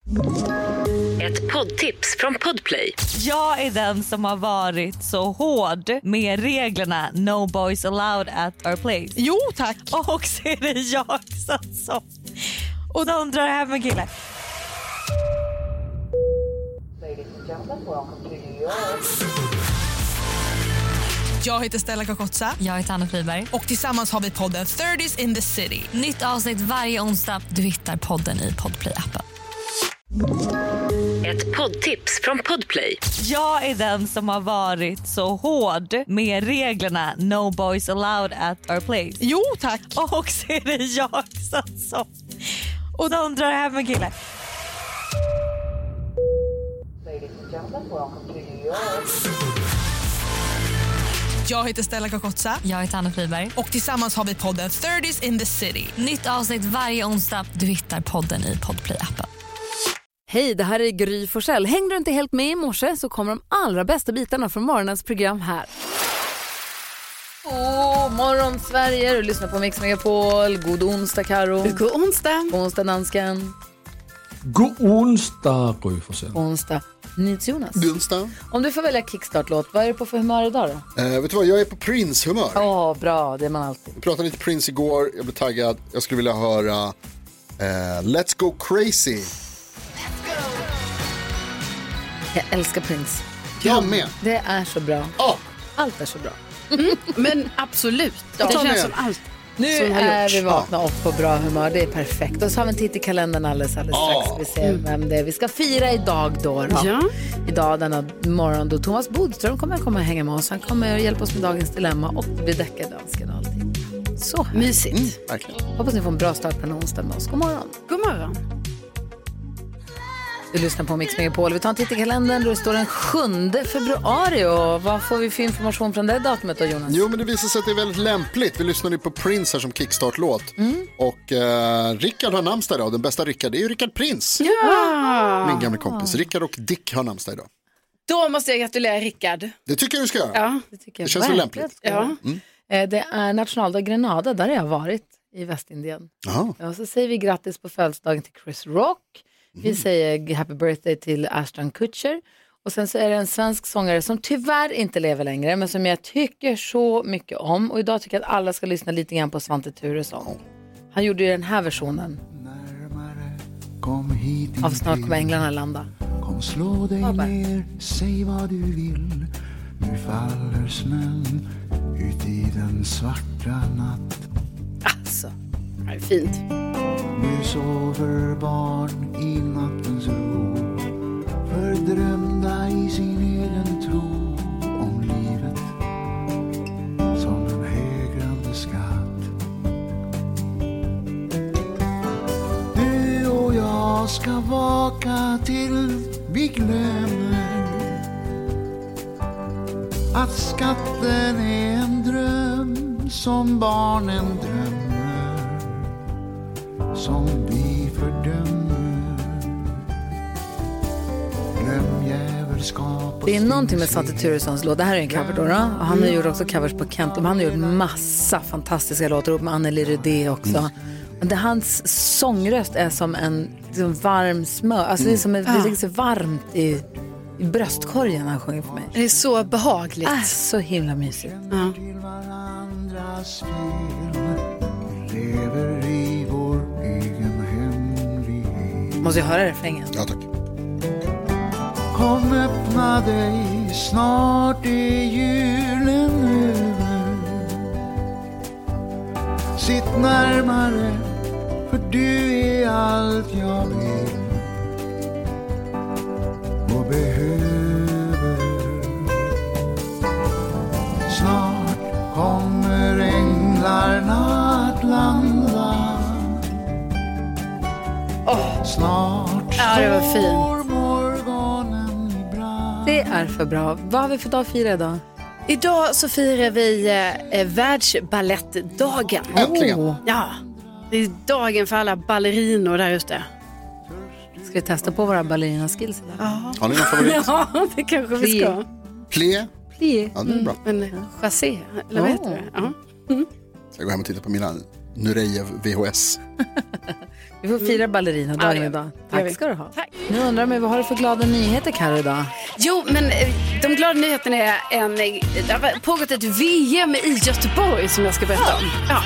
Ett poddtips från Podplay. Jag är den som har varit så hård med reglerna No Boys Allowed at our place. Jo, tack. Och så är det jag som och de drar hem en kille. Jag heter Stella Kakotsa. Jag heter Anna Friberg. Och tillsammans har vi podden 30s in the City. Nytt avsnitt varje onsdag. Du hittar podden i Podplay-appen. Ett poddtips från Podplay. Jag är den som har varit så hård med reglerna No Boys Allowed at our place. Jo, tack. Och så är det jag som och de drar hem en kille. Jag heter Stella Kakotsa. Jag heter Anna Friberg. Och tillsammans har vi podden 30s in the City. Nytt avsnitt varje onsdag. Du hittar podden i Podplay-appen. Hej, det här är Gry Forssell. Hängde du inte helt med i morse så kommer de allra bästa bitarna från morgonens program här. God morgon Sverige, du lyssnar på Mix Megapol. God onsdag Karo. God onsdag. Onsdag dansken. God onsdag Gry Forssell. Onsdag Jonas. Onsdag. Om du får välja kickstart-låt, vad är du på för humör idag då? Vet du vad, jag är på Prince-humör. Bra, det är man alltid. Vi pratade lite Prince igår, jag blev taggad. Jag skulle vilja höra Let's Go Crazy. Jag älskar Prince. Jag med. Det är så bra. Allt är så bra. Men absolut, det känns som allt. Nu är vi vakna och på bra humör, det är perfekt. Och så har vi en titt i kalendern alldeles strax. Vi ser vem det är vi ska fira idag då. Ja. Idag denna morgon då Thomas Bodström kommer att hänga med oss. Han kommer att hjälpa oss med dagens dilemma och det blir deckardansken och allting. Så här. Mysigt. Verkligen. Hoppas ni får en bra start på en onsdag med oss. God morgon. God morgon. Du lyssnar på Mix Megapol. Vi tar en titt i kalendern då det står den 7 februari. Och vad får vi för information från det datumet då, Jonas? Jo, men det visar sig att det är väldigt lämpligt. Vi lyssnade ju på Prince här som kickstart-låt. Och Rickard har namnsdag idag. Den bästa Rickard, det är ju Rickard Prince. Ja. Min gamla kompis. Rickard och Dick har namnsdag idag. Då måste jag gratulera Rickard. Det tycker jag du ska göra. Ja. Det tycker jag Det känns väl verkligen. lämpligt. Ja. Det är nationaldag Grenada, där har jag varit i Västindien. Jaha. Och så säger vi grattis på födelsedagen till Chris Rock. Vi säger happy birthday till Ashton Kutcher. Och sen så är det en svensk sångare som tyvärr inte lever längre, men som jag tycker så mycket om. Och idag tycker jag att alla ska lyssna lite grann på Svante Thuresson. Han gjorde ju den här versionen av Snart kommer änglarna landa. Kom, slå dig ner, säg vad du vill. Nu faller snön ut i den svarta natt. Alltså, Det är fint. Nu sover barn i nattens ro, fördrömda i sin egen tro om livet som en hägrande skatt. Du och jag ska vaka till vi glömmer att skatten är en dröm som barnen drömmer, som vi fördömer. Glöm djävulskap. Det är någonting med Svante Thuressons låt. Det här är en cover då. Och han har gjort också covers på Kent. Han har gjort massa fantastiska låtar upp med Anneli Rudé också. Men hans sångröst är som en liksom varm smör. Alltså det är som det ligger så varmt i bröstkorgen när han sjunger för mig. Det är så behagligt. Så himla mysigt. Ja. Till varandras fel lever i vår egen hemlighet. Måste jag höra refrängen? Ja, tack. Kom, öppna dig, snart är julen över. Sitt närmare, för du är allt jag vill och behöver. Snart kommer änglarna att landa. Snart Ja, det var fint. står morgonen i brand. Det är för bra. Vad har vi för dag att fira idag? Idag så firar vi världsbalettdagen. Äntligen. Ja, det är dagen för alla ballerinor där ute. Ska vi testa på våra ballerina-skills idag? Har ni någon favorit? Ja, det kanske vi ska. Plié? Plié. Ja, det är bra. Men chassé, eller vad heter det? Ja. Ska jag gå hem och titta på mina Nurejev VHS. Vi får fira ballerina-dagen idag. Tack ska du ha. Tack. Nu undrar jag vad har du för glada nyheter, Karo, idag? Jo, men de glada nyheterna är det har pågått ett VM i Göteborg som jag ska berätta om. Ja.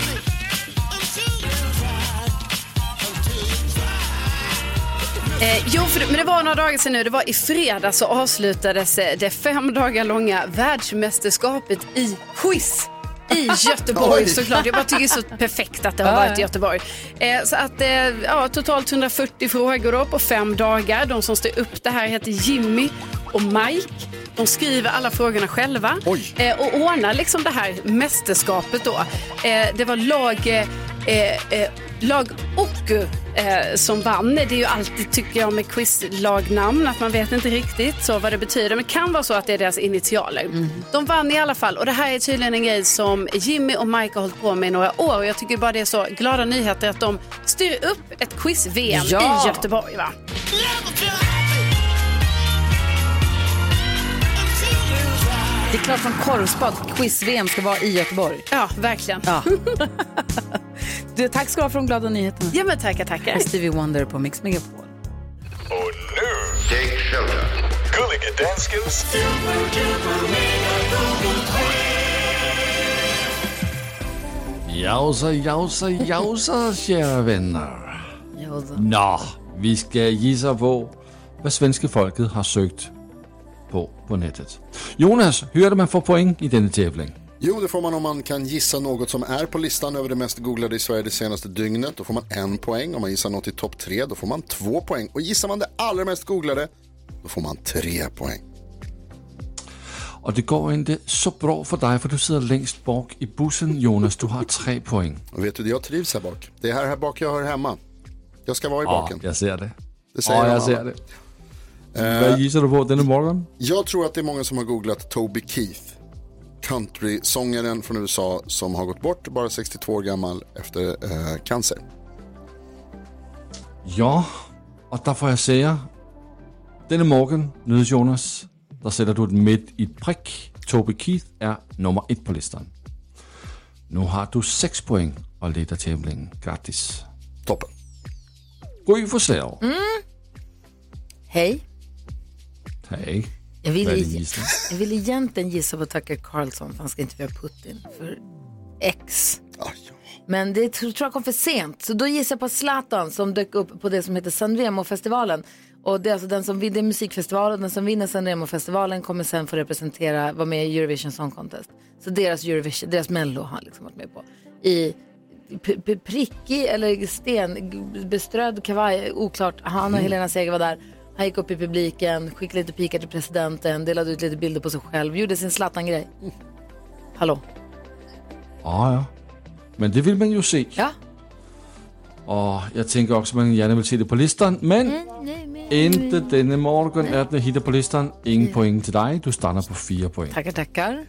Men det var några dagar sedan nu. Det var i fredags så avslutades det 5 dagar långa världsmästerskapet i quiz i Göteborg, såklart. Jag bara tycker det är så perfekt att det har varit i Göteborg. Så att totalt 140 frågor då på 5 dagar. De som står upp det här heter Jimmy och Mike. De skriver alla frågorna själva och ordnar liksom det här mästerskapet då. Det var lag Oku som vann. Det är ju alltid, tycker jag, med quizlagnamn att man vet inte riktigt så vad det betyder, men det kan vara så att det är deras initialer. De vann i alla fall, och det här är tydligen en grej som Jimmy och Mike har hållit på med i några år, och jag tycker bara det är så glada nyheter att de styr upp ett quiz-VM i Göteborg, va? Det är klart som korvspad, quiz-VM ska vara i Göteborg. Ja, verkligen. Ja. Tack ska du ha för de glada nyheterna. Ja, men tackar. Stevie Wonder på Mix Megapol. Och nu, Take Shelter. Gulliga Danskens Jausa, kära vänner. Nå, vi ska gissa på, vad svenska folket har sökt på nätet. Jonas, hur är det man får poäng i denna tävling? Jo, det får man om man kan gissa något som är på listan över det mest googlade i Sverige det senaste dygnet. Då får man 1 poäng. Om man gissar något i topp 3, då får man 2 poäng. Och gissar man det allra mest googlade, då får man 3 poäng. Och det går inte så bra för dig, för du sitter längst bak i bussen, Jonas. Du har 3 poäng. Och vet du, jag trivs här bak. Det är här bak jag hör hemma. Jag ska vara i baken. Ja, jag ser det. Det säger jag ser det. Vad gissar du på denna morgon? Jag tror att det är många som har googlat Toby Keith. Country-sångaren från USA som har gått bort, bara 62 år gammal, efter cancer. Ja, och där får jag säga, denna morgon, nyhets Jonas, där sätter du ett mitt i ett prick. Toby Keith är nummer 1 på listan. Nu har du 6 poäng och leder tävlingen. Grattis. Toppen. Gry Forssell. Hej. Hej. Jag vill egentligen gissa på Tucker Carlson, för han ska intervjua Putin för X. Men det tror jag kom för sent. Så då gissar jag på Zlatan som dök upp på det som heter Sanremo-festivalen. Och det är alltså den som vinner musikfestivalen, den som vinner Sanremo-festivalen kommer sen få vara med i Eurovision Song Contest. Så deras Mello har han liksom varit med på. I prickig eller stenbeströdd kavaj, oklart. Han och Helena Seger var där. Han gick upp i publiken, skickade lite pikar till presidenten, delade ut lite bilder på sig själv, gjorde sin Zlatan-grej. Hallå? Ja. Men det vill man ju se. Ja. Och jag tänker också att man gärna vill se det på listan, men inte denna morgon är det hittar på listan. Ingen poäng till dig, du stannar på 4 poäng. Tackar.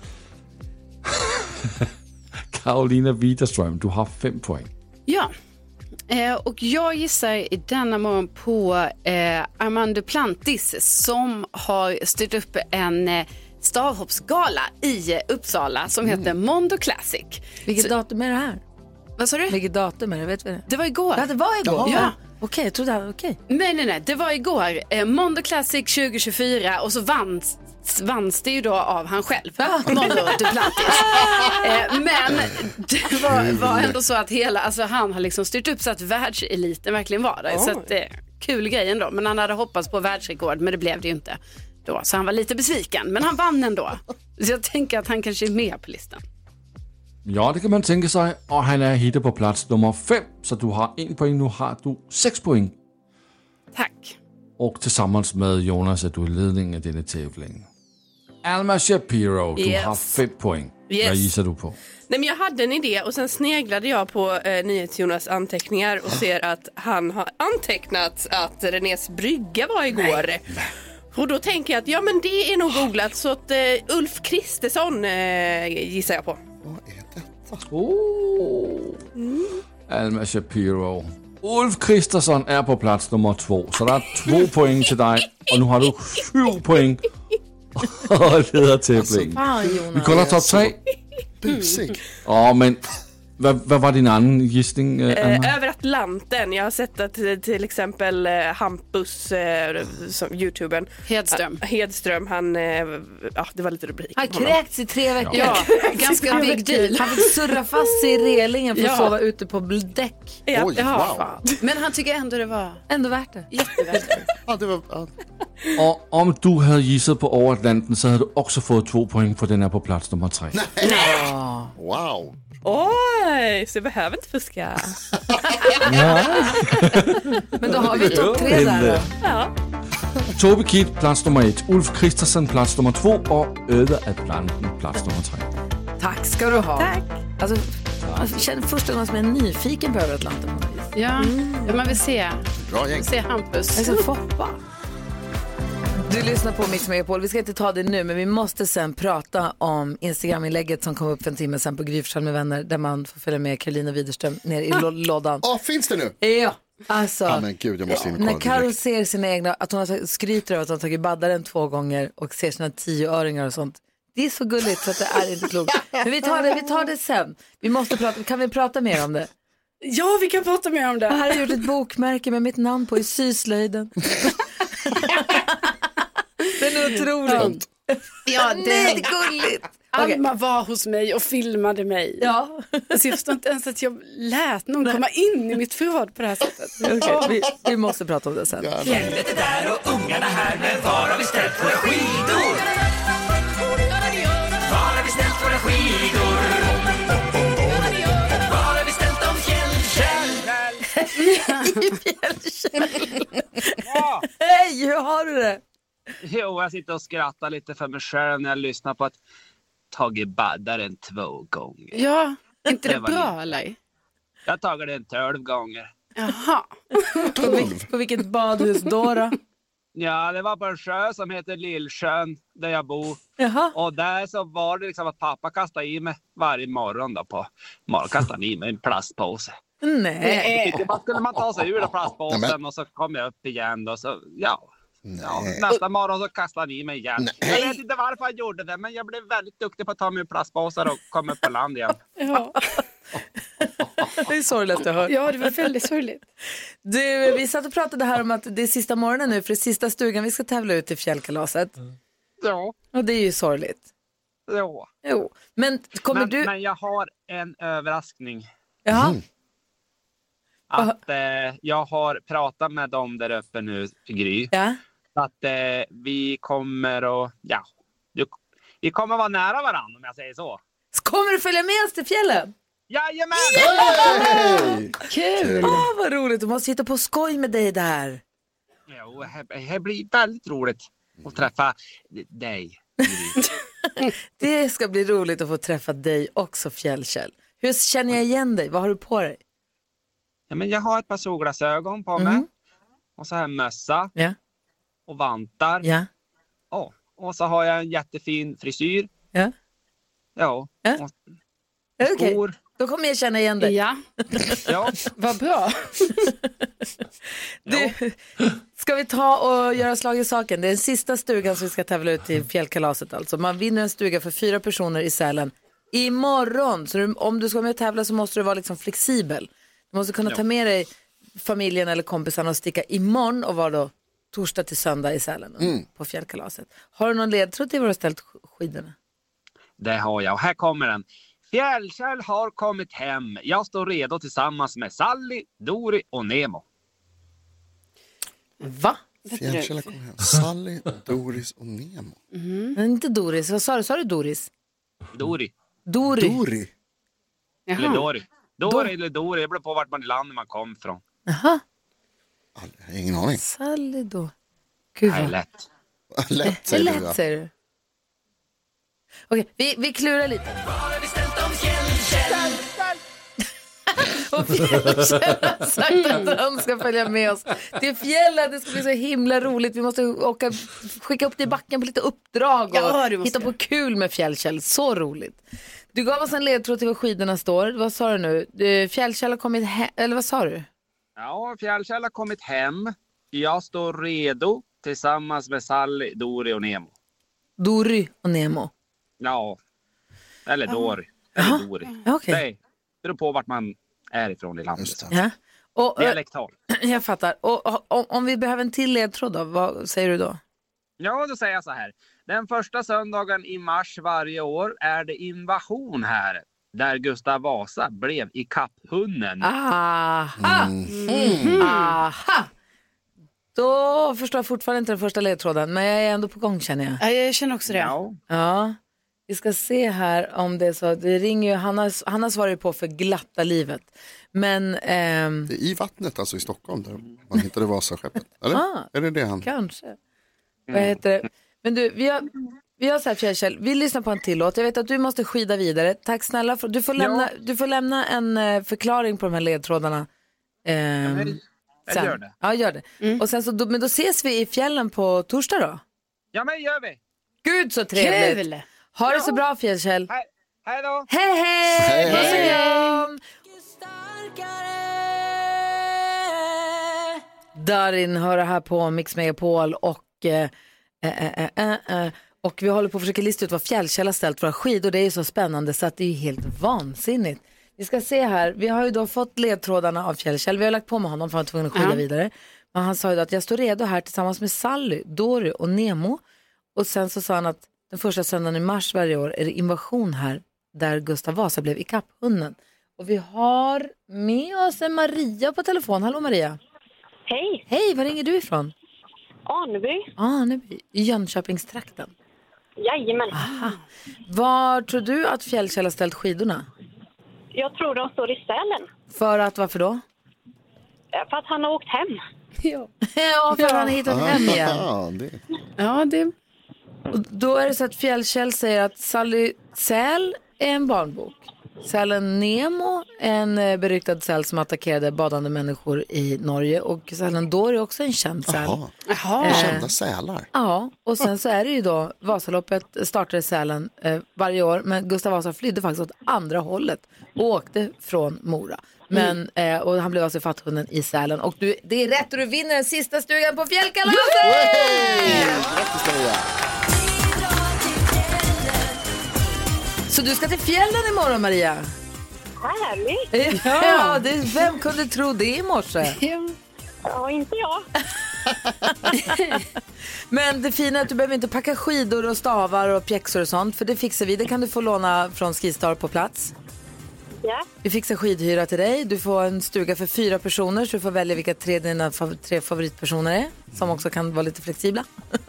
Carolina Widerström, du har 5 poäng. Ja. Och jag gissar i denna morgon på Armand Duplantis som har styrt upp en stavhoppsgala i Uppsala som heter Mondo Classic. Vilket datum är det här? Vad sa du? Vilket datum är det? Vet vi det? Det var igår. Ja, det var igår? Ja. Okej, jag trodde det var okej. Nej, det var igår. Mondo Classic 2024 och så vanns det ju då av han själv. Mondo Duplantis. Men det var ändå så att han har liksom styrt upp så att världseliten verkligen var där. Så att kul grej ändå. Men han hade hoppats på världsrekord, men det blev det ju inte då. Så han var lite besviken, men han vann ändå. Så jag tänker att han kanske är med på listan. Ja, det kan man tänka sig. Och han är hittat på plats nummer 5. Så du har 1 poäng, nu har du 6 poäng. Tack. Och tillsammans med Jonas är du i ledningen av denna tävling. Alma Shapiro, du har 5 poäng. Vad gissar du på? Nej, men jag hade en idé och sen sneglade jag på NyhetsJonas anteckningar och ser att han har antecknat att Renés brygga var igår. Nej. Och då tänker jag att men det är nog googlat, så att Ulf Kristersson gissar jag på. Vad är detta? Alma Shapiro. Ulf Kristersson är på plats nummer 2. Så det är 2 poäng till dig. Och nu har du 7 poäng. Och leder tävlingen. Vi kollar topp 3. Busig. Ja, men Vad var din annan gissning, Anna? Över Atlanten. Jag har sett att till exempel Hampus, som YouTubern Hedström, han, det var lite rubrik. Han kräkts i 3 veckor. Ja, ganska big deal. Han fick surra fast sig i relingen för att sova ute på däck. Ja. Oj, wow. Men han tycker ändå det var Ändå värt det. jättevärt. Ja, det var, Och om du hade gissat på Over Atlanten så hade du också fått 2 poäng för den är på plats nummer 3. wow. Oj, så jag behöver inte fuska. Men då har vi topp 3 där då. Ja. Toby Keith, plats nummer 1. Ulf Kristersson, plats nummer 2. Och Över Atlanten, plats nummer 3. Tack ska du ha. Tack. Alltså, jag känner första gången som jag är nyfiken på Över Atlanten. Ja, man vill se. Bra gäng. Se Hampus. Jag är så Foppa. Du lyssnar på Mix Megapol. Vi ska inte ta det nu, men vi måste sen prata om Instagram-inlägget som kom upp för en timme sen på Gry Forssell med vänner, där man får följa med Carolina Widerström ner i lådan. Finns det nu? Ja, alltså. Men gud, jag måste in och kolla när Carol direkt. ser sina egna, att hon har skryter över att hon har tagit baddaren 2 gånger och ser sina 10-öringar och sånt. Det är så gulligt så att det är inte klokt. Men vi tar det sen. Vi måste prata, kan vi prata mer om det? Ja, vi kan prata mer om det. Jag har gjort ett bokmärke med mitt namn på i syslöjden. Det är otroligt. Ja, Nej, det är gulligt. Alma var hos mig och filmade mig. Ja. Så jag förstår inte ens att jag lät någon komma in i mitt förråd på det här sättet. Okay, vi måste prata om det sen. Fjället är där och ungarna här, men var har vi ställt våra skidor? Var har vi ställt våra skidor? Var har vi ställt dem, Fjällkäll? Hej, hur har du det? Jo, jag sitter och skrattar lite för mig själv när jag lyssnar på att tagit baddaren 2 gånger. Ja, inte det Det var bra eller? Jag har tagit den 12 gånger. Jaha. På vilket badhus då? Ja, det var på en sjö som heter Lillsjön där jag bor. Jaha. Och där så var det liksom att pappa kastade i mig varje morgon då på morgon kastade han i mig en plastpåse. Nej. Man skulle man ta sig ur den plastpåsen och så kom jag upp igen då så ja. Ja, nästa morgon så kastade han i mig igen. Jag vet inte varför jag gjorde det, men jag blev väldigt duktig på att ta mig ur plastpåsar och komma upp på land igen. Ja. Det är sorgligt att höra. Ja, det var väldigt sorgligt. Du, vi satt och pratade här om att det är sista morgonen nu, för det är sista stugan vi ska tävla ut i fjällkalaset. Ja. Och det är ju sorgligt. Ja. Jo. Men kommer du... Men jag har en överraskning. Jaha. Att jag har pratat med dem där uppe nu, Gry. Ja. Att vi kommer att, vi kommer vara nära varandra om jag säger så. Kommer du följa med oss till fjällen? Jajamän! Hey! Kul! Vad roligt, du måste hitta på skoj med dig där. Jo, det blir väldigt roligt att träffa dig. Det ska bli roligt att få träffa dig också, Fjällkäll. Hur känner jag igen dig? Vad har du på dig? Ja, men jag har ett par solglasögon på mig. Och så här mössa. Ja. Och vantar. Ja. Oh, och så har jag en jättefin frisyr. Ja. Ja. Ja. Och Okej, skor. då kommer jag känna igen dig. Ja. Ja. Vad bra. Du, ska vi ta och göra slag i saken? Det är den sista stugan som vi ska tävla ut till fjällkalaset alltså. Man vinner en stuga för 4 personer i Sälen imorgon. Så om du ska med och tävla så måste du vara liksom flexibel. Du måste kunna ta med dig familjen eller kompisarna och sticka imorgon och vara då torsdag till söndag i Sälen på fjällkalaset. Har du någon ledtråd till var du har ställt skidorna? Det har jag och här kommer den. Fjällkäll har kommit hem. Jag står redo tillsammans med Sally, Dori och Nemo. Va? Fjällkäll kommer hem. Sally, Doris och Nemo. Men inte Doris. Vad sa du? Sa du Doris? Dori. Dori? Eller Dori. Dori eller Dori. Det beror på vart man i landet man kom från. Jaha. Jag har ingen aning. Sally då. Gud Det är vad... lätt. Lätt säger du, va? Lätt säger du. Okej, vi klurar lite. Var har vi ställt dem, Fjällkäll? Och Fjällkäll har sagt att han ska följa med oss till fjällen. Det ska bli så himla roligt. Vi måste skicka upp dig i backen på lite uppdrag och hitta på kul med Fjällkäll. Så roligt. Du gav oss en ledtråd till var skidorna står. Vad sa du nu? Fjällkäll har kommit hem, eller vad sa du? Ja, Fjällkäll har kommit hem. Jag står redo tillsammans med Sally, Dori och Nemo. Dori och Nemo. Ja, eller Dori. Eller Dori. Okay. beror på vart man är ifrån i landet. Ja. Och, dialektal. Jag fattar. Och om vi behöver en till ledtråd då, vad säger du då? Ja, då säger jag så här. Den första söndagen i mars varje år är det invasion här. Där Gustav Vasa blev i kapphunden. Aha! Aha! Då förstår jag fortfarande inte den första ledtråden. Men jag är ändå på gång, känner jag. Ja, jag känner också det. Ja. Vi ska se här om det är så. Det ringer ju, Hanna svarar ju på för glatta livet. Men det är i vattnet, alltså i Stockholm, där man hittade Vasaskeppet. Eller? Är det han? Kanske. Vad heter det? Men du, vi har så här, Fjällkäll, vi lyssnar på en till låt. Jag vet att du måste skida vidare. Tack snälla. Du får lämna en förklaring på de här ledtrådarna. Jag gör det. Ja, gör det. Och sen så, men då ses vi i fjällen på torsdag då? Ja, men gör vi. Gud, så trevligt. Kul. Ha det så bra, Fjällkäll. Hej då. Hej. Puss och kram. Darin hör här på Mix Megapol och vi håller på att försöka lista ut vad Fjällkäll har ställt för skidor. Det är ju så spännande så att det är helt vansinnigt. Vi ska se här, vi har ju då fått ledtrådarna av Fjällkäll. Vi har lagt på med honom för att han var tvungen att skida vidare. Men han sa ju då att jag står redo här tillsammans med Sally, Dory och Nemo. Och sen så sa han att den första söndagen i mars varje år är det invasion här där Gustav Vasa blev i kapphunden. Och vi har med oss en Maria på telefon. Hallå Maria. Hej. Hej, var ringer du ifrån? Aneby. I Jönköpingstrakten. Jajamän. Aha. Var tror du att Fjällkäll har ställt skidorna? Jag tror de står i Sälen. Varför då? För att han har åkt hem. Ja, för att han har hittat hem igen. Ja, det... Och då är det så att Fjällkäll säger att Sally Säl är en barnbok. Sälen Nemo, en beryktad säl som attackerade badande människor i Norge. Och sälen Dory är också en känd säl. Jaha, kända sälar. Ja, och sen så är det ju då Vasaloppet startade Sälen varje år. Men Gustav Vasa flydde faktiskt åt andra hållet och åkte från Mora. Men, och han blev alltså fatthunden i Sälen. Och det är rätt och du vinner den sista stugan på Fjällkalaset! Grattis Maria! Så du ska till fjällen imorgon, Maria? Härligt! Ja, vem kunde tro det i morse? Ja, inte jag. Men det fina är att du behöver inte packa skidor och stavar och pjäxor och sånt. För det fixar vi, det kan du få låna från Skistar på plats. Ja. Vi fixar skidhyra till dig. Du får en stuga för 4 personer. Så du får välja vilka dina 3 favoritpersoner är. Som också kan vara lite flexibla.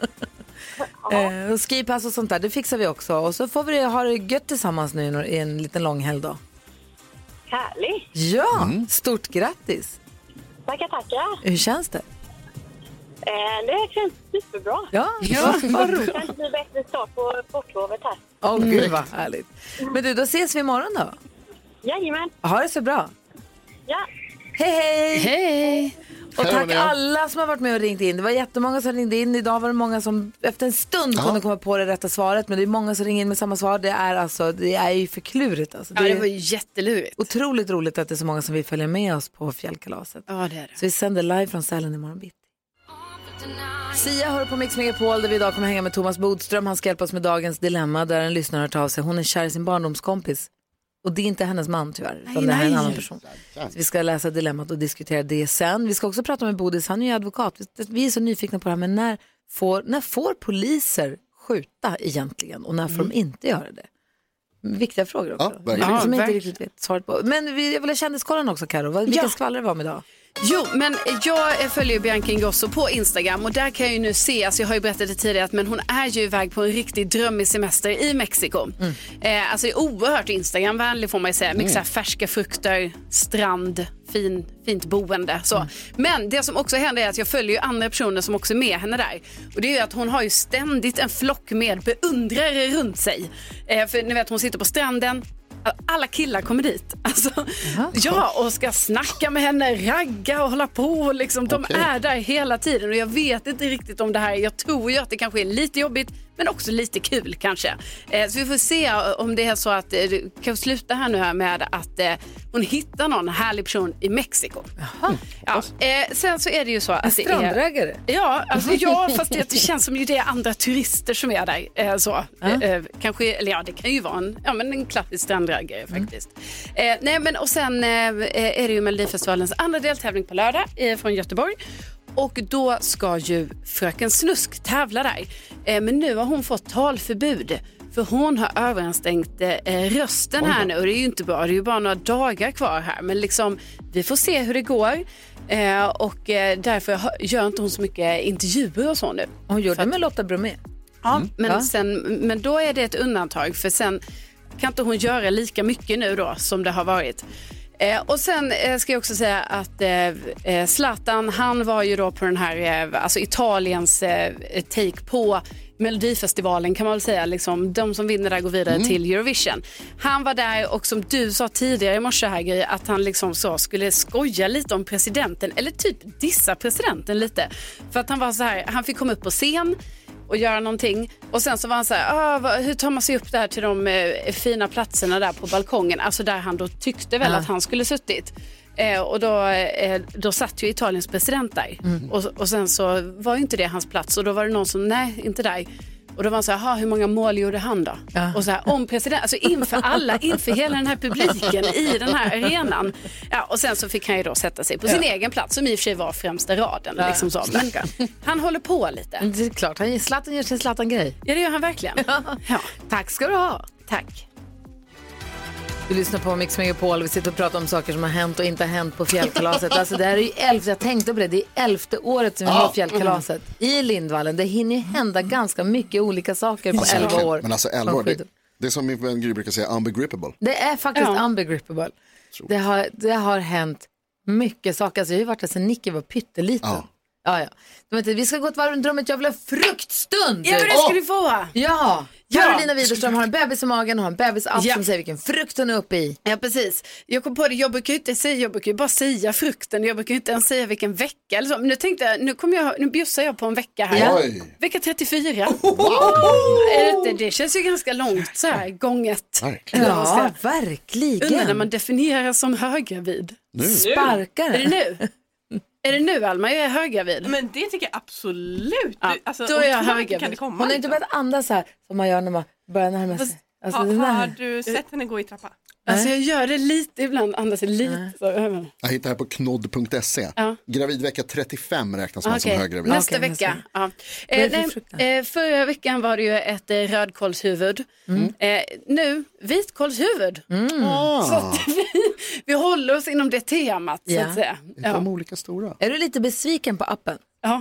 Och skipass och sånt där, det fixar vi också. Och så får vi ha det gött tillsammans nu i en liten lång helgdag. Härligt. Ja, stort grattis. Tackar. Hur känns det? Det känns superbra. Ja, vad roligt. Det kan bli bättre start på sportlovet här. Gud vad härligt. Men du, då ses vi imorgon då. Jajamän. Ha det så bra. Ja. Hej. Och tack alla som har varit med och ringt in. Det var jättemånga som ringde in. Idag var det många som efter en stund kunde komma på det rätta svaret. Men det är många som ringer in med samma svar. Det är ju för klurigt. Alltså. Det var ju jättelurigt. Otroligt roligt att det är så många som vill följa med oss på Fjällkalaset. Ja, det är det. Så vi sänder live från Sälen imorgon bitti. Sia hör på Mix Megapol där vi idag kommer hänga med Thomas Bodström. Han ska hjälpa oss med dagens dilemma där en lyssnare har tagit av sig. Hon är kär i sin barndomskompis. Och det är inte hennes man tyvärr, utan det här är en annan person. Så vi ska läsa dilemmat och diskutera det sen. Vi ska också prata med Bodis, han är ju advokat. Vi är så nyfikna på det här, men när får poliser skjuta egentligen? Och när får de inte göra det? Viktiga frågor också. Som inte riktigt vet svaret på. Men vi vill ha kändiskollen också, Karo. Vilka skvallrar var med idag? Jo, men jag följer Bianca Ingrosso på Instagram och där kan jag ju nu se, alltså jag har ju berättat det tidigare, men hon är ju iväg på en riktigt drömmig semester i Mexiko. Alltså är oerhört Instagramvänlig får man ju säga. Mycket så här färska frukter, strand, fint boende. Så. Men det som också händer är att jag följer ju andra personer som också är med henne där. Och det är ju att hon har ju ständigt en flock med beundrare runt sig. För ni vet, hon sitter på stranden. Alla killar kommer dit alltså, och ska snacka med henne, ragga och hålla på liksom. De är där hela tiden och jag vet inte riktigt om det här. Jag tror ju att det kanske är lite jobbigt, men också lite kul kanske. Så vi får se om det är så att det kan sluta här nu med att hon hittar någon härlig person i Mexiko. Ja, sen så är det ju så att strandrägare. Ja, alltså fast det känns som ju det är andra turister som är där. Kanske, eller ja, det kan ju vara en klassisk strandrägare faktiskt. Nej, men och sen är det ju Melodifestivalens andra deltävling på lördag från Göteborg. Och då ska ju Fröken Snusk tävla där. Men nu har hon fått talförbud. För hon har överanstängt rösten här nu. Och det är ju inte bra, det är ju bara några dagar kvar här. Men liksom, vi får se hur det går. Och därför gör inte hon så mycket intervjuer och så nu. Hon gjorde det med Lotta Bromé. Ja, men då är det ett undantag. För sen kan inte hon göra lika mycket nu då som det har varit. Och sen ska jag också säga att Zlatan, han var ju då på den här alltså Italiens take på Melodifestivalen kan man väl säga, liksom, de som vinner där går vidare till Eurovision. Han var där och som du sa tidigare i morse här Gry, att han liksom så skulle skoja lite om presidenten eller typ dissa presidenten lite. För att han var så här, han fick komma upp på scen och göra någonting. Och sen så var han så här, hur tar man sig upp där till de fina platserna där på balkongen? Alltså där han då tyckte väl att han skulle suttit. Och då satt ju Italiens president där. Och sen så var ju inte det hans plats. Och då var det någon som, nej, inte där. Och då var han så här, hur många mål gjorde han då? Och så här, om president, alltså inför hela den här publiken i den här arenan. Ja, och sen så fick han ju då sätta sig på sin egen plats, som i och för sig var främsta raden. Liksom så. Men han håller på lite. Det är klart, Zlatan gör sin Zlatan-grej. Ja, det gör han verkligen. Ja. Tack ska du ha. Tack. Du lyssnar på Mix Megapol. Vi sitter och pratar om saker som har hänt och inte har hänt på fjällkalaset. Alltså det här är ju 11, jag tänkte på det. Det är 11:e året som vi har fjällkalaset i Lindvallen. Det hinner hända ganska mycket olika saker på 11 år. Men alltså 11 år, det är som min vän Gry brukar säga, unbegrippable. Det är faktiskt unbegrippable. Det har hänt mycket saker. Alltså jag har ju varit där sedan Nicky var pytteliten. Ja. Vi ska gå ett varv runt rummet. Jag vill ha fruktstund. Ja, men det ska du få. Ja. Carolina Widerström har en bebis i magen och har en bebis-app som säger vilken frukt hon är uppe i. Ja, precis. Jag kom på det, jag brukar ju bara säga frukten. Jag brukar ju inte ens säga vilken vecka eller så. Men nu tänkte jag, nu bjussar jag på en vecka här. Ja. Vecka 34. Det känns ju ganska långt så här, gånget. Ja, verkligen. Undrar när man definierar som höggravid. Sparkar. Är det nu? Är det nu, Alma? Jag är höggravid. Men det tycker jag absolut. Ja, alltså, då är jag höggravid. Hon har inte börjat andas så här som man gör när man börjar närma sig. Alltså, har du sett henne gå i trappa? Alltså jag gör det lite ibland, andas lite. Jag hittar här på knodd.se. Gravidvecka 35 räknas man som höggravid. Nästa vecka. Ja. Förra veckan var det ju ett rödkålshuvud. Nu vitkålshuvud. Så att vi håller oss inom det temat så att säga. De olika stora. Är du lite besviken på appen? Ja.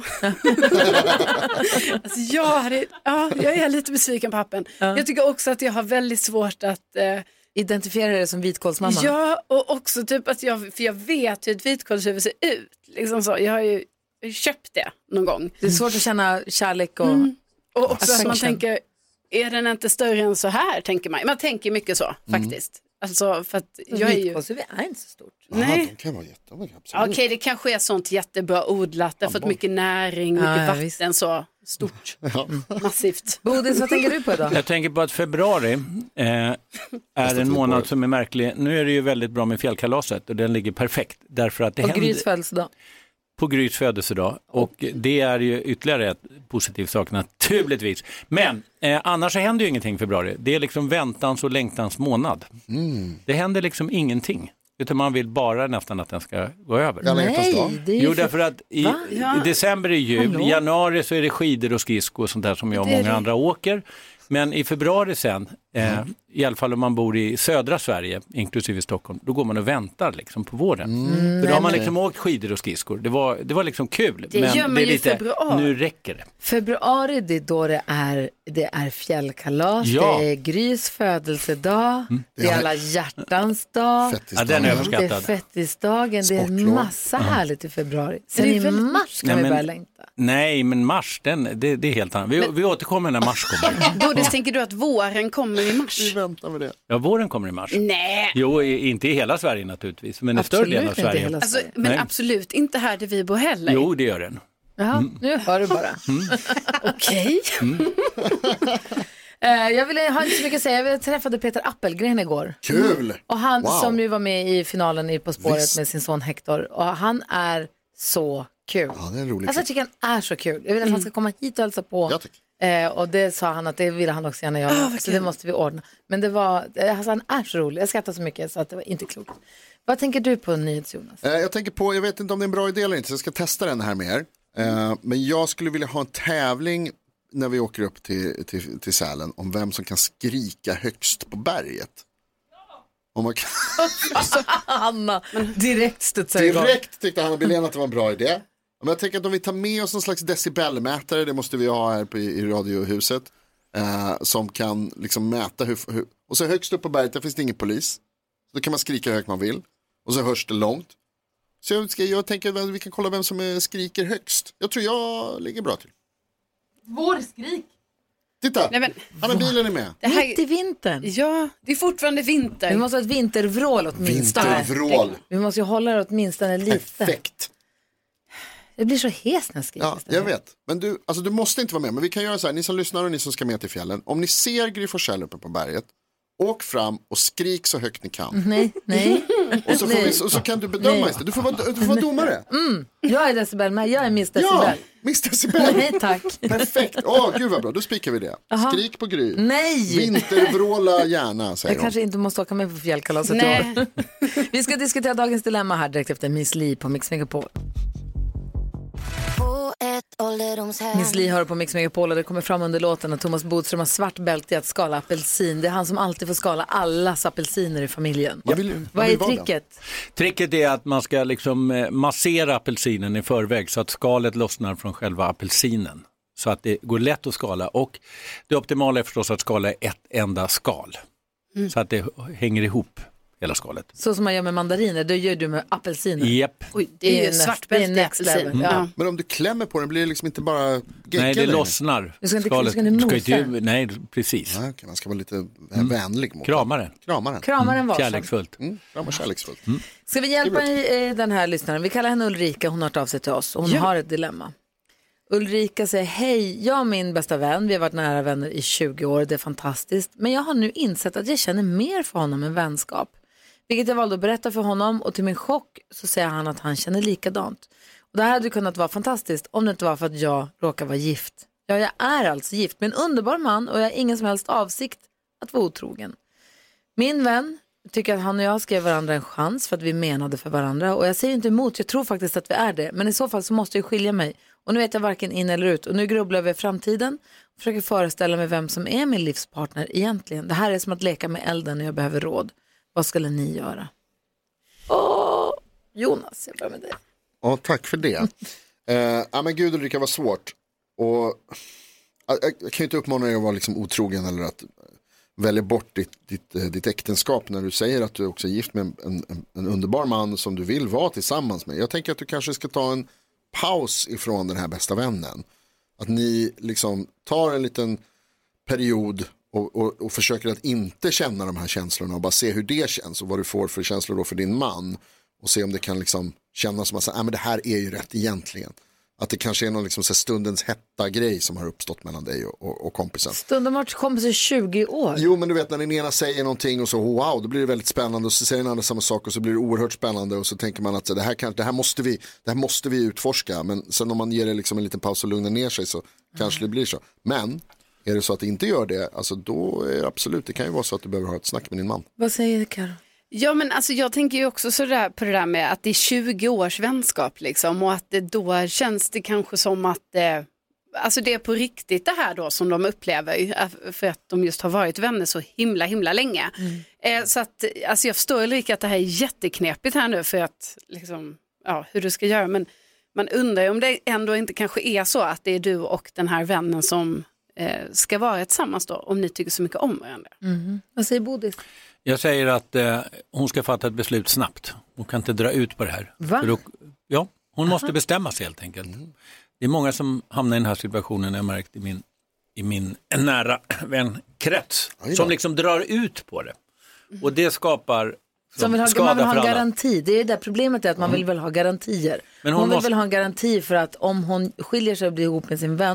Alltså jag är lite besviken på appen. Jag tycker också att jag har väldigt svårt att identifiera det som vitkålsmamma. Ja, och också typ att jag vet hur ett vitkålshuvud ser ut. Liksom så. Jag har ju köpt det någon gång. Det är svårt att känna kärlek och också att man tänker, är den inte större än så här, tänker man. Man tänker mycket så, faktiskt. Alltså, för att jag är ju... Vitkålshuvud är inte så stort. Nej. De kan vara jättebra. Okej, det kanske är sånt jättebra odlat. Det har fått mycket näring, mycket vatten, så stort, massivt. Bodis, vad tänker du på idag? Jag tänker på att februari är en månad som är märklig. Nu är det ju väldigt bra med fjällkalaset och den ligger perfekt. Därför att det händer... Grys födelsedag. På Grys födelsedag. Och det är ju ytterligare ett positivt sak naturligtvis. Men annars så händer ju ingenting i februari. Det är liksom väntans och längtans månad. Det händer liksom ingenting. Utan man vill bara nästan att den ska gå över. Nej, det är ju därför att i december är jul, i januari så är det skidor och skridskor och sånt där som jag och många andra åker. Men i februari sen, i alla fall om man bor i södra Sverige, inklusive Stockholm, då går man och väntar liksom på våren. För då har man liksom åkt skidor och skridskor. Det var liksom kul. Det men det är lite, februari. Nu räcker det. Februari, det är då det är fjällkalas, det är Grys födelsedag, det är alla hjärtans dag, den är överskattad. Det är fettisdagen, det är en massa härligt i februari. Sen i mars kan vi börja längta. Nej, men mars, det är helt annat. Vi återkommer när mars kommer. Bodis, tänker du att våren kommer i mars? Vi väntar med det. Ja, våren kommer i mars. Nej. Jo, inte i hela Sverige naturligtvis, men i större delen av Sverige. Alltså, men absolut inte här där vi bor heller. Jo, det gör den. Ja, nu hör du bara. Okej. Jag har inte så mycket att säga. Jag träffade Peter Appelgren igår. Kul! Och han som ju var med i finalen i På spåret med sin son Hector. Och han är så kul. Ja, det är en rolig jag tycker han är så kul. Jag vill att han ska komma hit och hälsa på. Och det sa han att det ville han också gärna göra. Så det måste vi ordna. Men det var, alltså han är så rolig. Jag skrattar så mycket så att det var inte klokt. Vad tänker du på NyhetsJonas? Jag tänker på, jag vet inte om det är en bra idé eller inte, så jag ska testa den här med er. Men jag skulle vilja ha en tävling när vi åker upp till Sälen om vem som kan skrika högst på berget. Om man kan... Anna, direkt studsar igång. Direkt tyckte Hanna Billén att det var en bra idé. Men jag tänker att om vi tar med oss någon slags decibelmätare, det måste vi ha här i radiohuset, som kan liksom mäta hur... Och så högst upp på berget, där finns det ingen polis. Då kan man skrika hur högt man vill. Och så hörs det långt. Så jag tänker att vi kan kolla vem som skriker högst. Jag tror jag ligger bra till. Vår skrik. Titta, Anna Bilen är med. Det här... Mitt i vintern. Ja, det är fortfarande vinter. Vi måste ha ett vintervrål åtminstone. Vintervrål. Vi måste ju hålla det åtminstone lite. Perfekt. Det blir så hes när jag skriker. Ja, jag vet. Men du måste inte vara med. Men vi kan göra så här, ni som lyssnar och ni som ska med till fjällen. Om ni ser Gry Forssell uppe på berget, åk fram och skrik så högt ni kan. Nej. Och så kan du bedöma istället. Du får vara domare. Jag är decibel, men jag är Miss Decibel. Ja, Miss Decibel. Nej, tack. Perfekt. Gud vad bra. Då spikar vi det. Skrik på Gry. Nej. Vintervråla gärna, säger jag kanske inte måste åka med på fjällkalaset i år. Vi ska diskutera dagens dilemma här direkt efter Miss Li på Mix Megapol. Miss Li hör på Mix Megapol och det kommer fram under låten att Thomas Bodström har svart bälte i att skala apelsin. Det är han som alltid får skala allas apelsiner i familjen. Vad är tricket? Tricket är att man ska liksom massera apelsinen i förväg så att skalet lossnar från själva apelsinen. Så att det går lätt att skala. Och det optimala är förstås att skala ett enda skal. Så att det hänger ihop hela skalet. Så som man gör med mandariner, då gör du med apelsiner. Japp. Oj, det är ju svartbälte i apelsin. Ja. Men om du klämmer på den blir det liksom inte bara gegga. Nej, det lossnar. Du ska inte nej, precis. Ja, man ska vara lite vänlig mot Kramaren var kärleksfullt. Kärleksfullt. Ska vi hjälpa den här lyssnaren? Vi kallar henne Ulrika, hon har hört av sig till oss. Hon har ett dilemma. Ulrika säger, hej, jag och min bästa vän, vi har varit nära vänner i 20 år, det är fantastiskt. Men jag har nu insett att jag känner mer för honom än vänskap. Vilket jag valde att berätta för honom och till min chock så säger han att han känner likadant. Och det här hade kunnat vara fantastiskt om det inte var för att jag råkar vara gift. Ja, jag är alltså gift med en underbar man och jag har ingen som helst avsikt att vara otrogen. Min vän tycker att han och jag ska ge varandra en chans för att vi menade för varandra. Och jag säger inte emot, jag tror faktiskt att vi är det. Men i så fall så måste jag skilja mig. Och nu vet jag varken in eller ut. Och nu grubblar jag över framtiden och försöker föreställa mig vem som är min livspartner egentligen. Det här är som att leka med elden när jag behöver råd. Vad skulle ni göra? Jonas, jag börjar med dig. Ja, tack för det. Men gud, Ulrika, var svårt. Och jag kan ju inte uppmana dig att vara liksom otrogen eller att välja bort ditt äktenskap när du säger att du också är gift med en underbar man som du vill vara tillsammans med. Jag tänker att du kanske ska ta en paus ifrån den här bästa vännen. Att ni liksom tar en liten period och försöker att inte känna de här känslorna och bara se hur det känns och vad du får för känslor då för din man och se om det kan liksom kännas som att men det här är ju rätt egentligen. Att det kanske är någon liksom så stundens hetta grej som har uppstått mellan dig och kompisen. Stunden har varit kompis i 20 år. Jo, men du vet när den ena säger någonting och så wow, då blir det väldigt spännande och så säger den andra samma sak och så blir det oerhört spännande och så tänker man att det här måste vi utforska, men sen om man ger det liksom en liten paus och lugnar ner sig så kanske det blir så. Men är det så att det inte gör det, alltså då är det absolut, det kan ju vara så att du behöver ha ett snack med din man. Vad säger Karo? Ja, men alltså jag tänker ju också sådär på det där med att det är 20 års vänskap liksom och att det då känns det kanske som att alltså det är på riktigt det här då som de upplever för att de just har varit vänner så himla länge. Så att alltså jag förstår Ulrika att det här är jätteknepigt här nu för att liksom, ja, hur du ska göra, men man undrar ju om det ändå inte kanske är så att det är du och den här vännen som ska vara tillsammans då om ni tycker så mycket om varandra. Vad säger Bodis? Jag säger att hon ska fatta ett beslut snabbt. Hon kan inte dra ut på det här. Va? Då, ja, hon måste bestämma sig helt enkelt. Det är många som hamnar i den här situationen, jag har märkt i min nära vänkrets, som liksom drar ut på det. Och det skapar man vill ha garanti. Det är det problemet är att man vill väl ha garantier. Men hon vill väl ha en garanti för att om hon skiljer sig och blir ihop med sin vän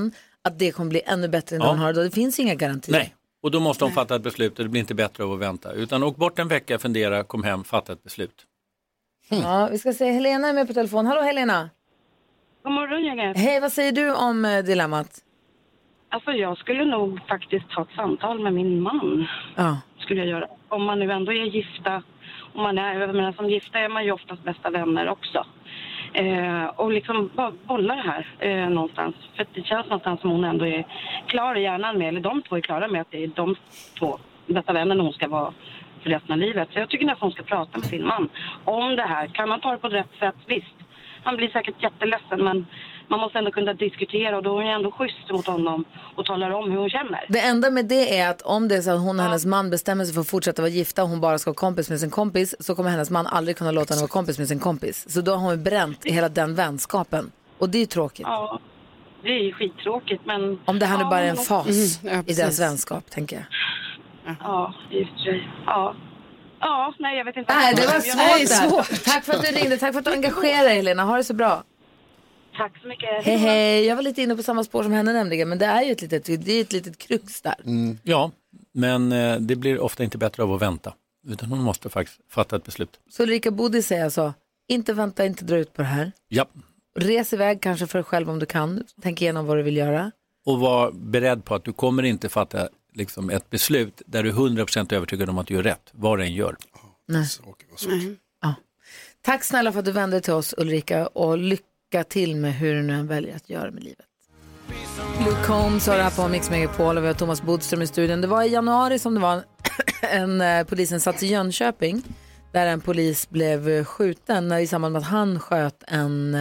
att det kommer bli ännu bättre än hon har idag. Det finns inga garantier. Nej, och då måste hon fatta ett beslut och det blir inte bättre av att vänta. Utan åk bort en vecka, fundera, kom hem, fatta ett beslut. Ja, vi ska se, Helena är med på telefon. Hallå Helena. God morgon, Jörgen. Hej, vad säger du om dilemmat? Alltså jag skulle nog faktiskt ta ett samtal med min man. Ja. Skulle jag göra. Om man nu ändå är gifta. Om man är, jag menar, som gifta är man ju oftast bästa vänner också. Och liksom bara bolla det här någonstans. För det känns någonstans som hon ändå är klar i hjärnan med. Eller de två är klara med att det är de två bästa vännerna hon ska vara för resten av livet. Så jag tycker att hon ska prata med sin man om det här. Kan man ta det på rätt sätt? Visst. Han blir säkert jätteledsen, men man måste ändå kunna diskutera och då är hon ändå schysst mot honom och talar om hur hon känner. Det enda med det är att om det är så att hon och hennes man bestämmer sig för att fortsätta vara gifta och hon bara ska vara kompis med sin kompis, så kommer hennes man aldrig kunna låta henne vara kompis med sin kompis. Så då har hon bränt hela den vänskapen. Och det är ju tråkigt. Ja, det är ju skittråkigt, men... Om det här nu bara är en fas i deras vänskap, tänker jag. Ja, just det. Ja. Ja, nej jag vet inte. Nej, det var svårt. Tack för att du ringde, tack för att du engagerade dig, Helena. Ha det så bra. Tack så mycket. Hej, hej. Jag var lite inne på samma spår som henne nämligen, men det är ju ett litet krux där. Ja, men det blir ofta inte bättre av att vänta. Utan hon måste faktiskt fatta ett beslut. Så Ulrika Bodil säger alltså, inte vänta, inte dra ut på det här. Ja. Res iväg kanske för dig själv om du kan. Tänk igenom vad du vill göra. Och var beredd på att du kommer inte fatta liksom ett beslut där du är 100% övertygad om att du gör rätt. Vad det än gör. Nej. Ja. Tack snälla för att du vände dig till oss, Ulrika, och lycka till med hur du nu än väljer att göra med livet. Luke Combs har det här på Mix Megapol och vi har Thomas Bodström i studion. Det var i januari som det var en polisinsats i Jönköping där en polis blev skjuten i samband med att han sköt en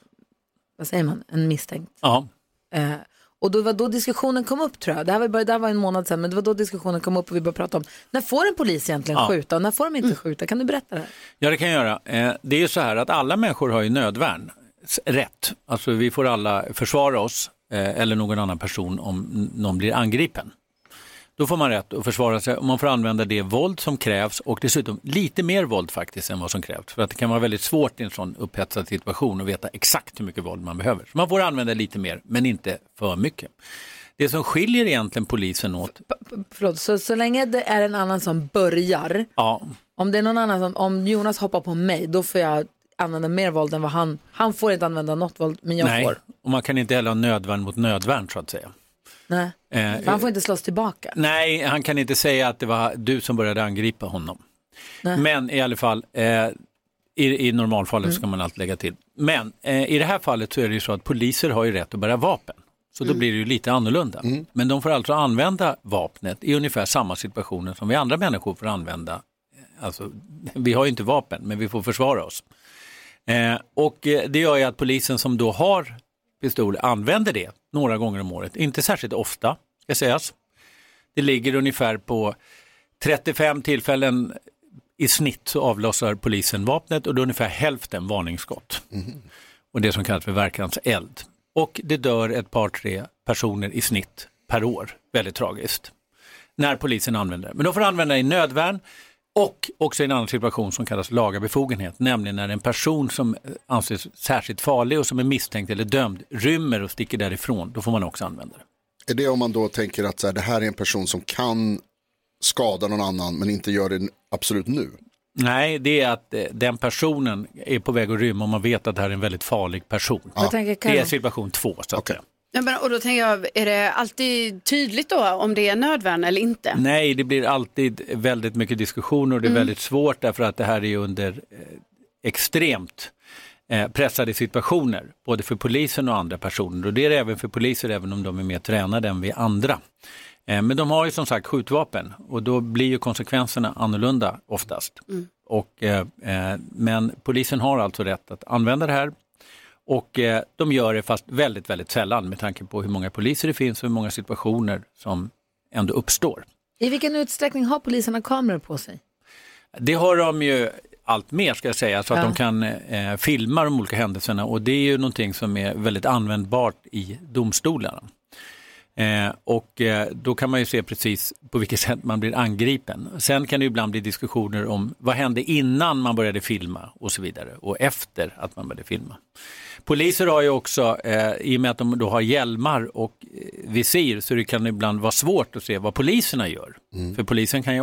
misstänkt. Ja. Och då var då diskussionen kom upp, tror jag. Det här var en månad sedan, men det var då diskussionen kom upp och vi började prata om när får en polis egentligen skjuta och när får de inte skjuta? Kan du berätta det? Ja, det kan jag göra. Det är ju så här att alla människor har ju nödvärn. Rätt. Alltså vi får alla försvara oss eller någon annan person om någon blir angripen. Då får man rätt att försvara sig och man får använda det våld som krävs och dessutom lite mer våld faktiskt än vad som krävs. För att det kan vara väldigt svårt i en sån upphetsad situation att veta exakt hur mycket våld man behöver. Så man får använda lite mer men inte för mycket. Det som skiljer egentligen polisen åt... Förlåt, så länge det är en annan som börjar, om det är någon annan om Jonas hoppar på mig, då får jag använda mer våld än vad han får inte använda något våld, men jag får. Och man kan inte heller ha nödvärn mot nödvärn så att säga. Nej, han får inte slåss tillbaka. Nej, han kan inte säga att det var du som började angripa honom. Nej. Men i alla fall, i normalfallet ska man alltid lägga till. Men i det här fallet så är det ju så att poliser har ju rätt att bära vapen. Så då blir det ju lite annorlunda. Men de får alltså använda vapnet i ungefär samma situationer som vi andra människor får använda. Alltså, vi har ju inte vapen, men vi får försvara oss. Och det gör ju att polisen som då har pistol använder det några gånger om året. Inte särskilt ofta, ska sägas. Det ligger ungefär på 35 tillfällen i snitt så avlossar polisen vapnet och det är ungefär hälften varningsskott. Och det som kallas för verkanseld. Och det dör ett par, 3 personer i snitt per år. Väldigt tragiskt. När polisen använder det. Men de får använda i nödvärn och också i en annan situation som kallas laga befogenhet. Nämligen när en person som anses särskilt farlig och som är misstänkt eller dömd rymmer och sticker därifrån. Då får man också använda det. Är det om man då tänker att så här, det här är en person som kan skada någon annan men inte gör det absolut nu? Nej, det är att den personen är på väg att rymma och man vet att det här är en väldigt farlig person. Ja. Det är situation 2 så att säga. Ja, men, och då tänker jag, är det alltid tydligt då om det är nödvärn eller inte? Nej, det blir alltid väldigt mycket diskussioner och det är väldigt svårt därför att det här är under extremt pressade situationer. Både för polisen och andra personer. Och det är det även för poliser även om de är mer tränade än vi andra. Men de har ju som sagt skjutvapen och då blir ju konsekvenserna annorlunda oftast. Men polisen har alltså rätt att använda det här. Och de gör det fast väldigt, väldigt sällan med tanke på hur många poliser det finns och hur många situationer som ändå uppstår. I vilken utsträckning har poliserna kameror på sig? Det har de ju allt mer ska jag säga så att de kan filma de olika händelserna och det är ju någonting som är väldigt användbart i domstolarna. Och då kan man ju se precis på vilket sätt man blir angripen. Sen kan det ibland bli diskussioner om vad hände innan man började filma och så vidare och efter att man började filma. Poliser har ju också, i och med att de då har hjälmar och visir så det kan ibland vara svårt att se vad poliserna gör. För polisen kan ju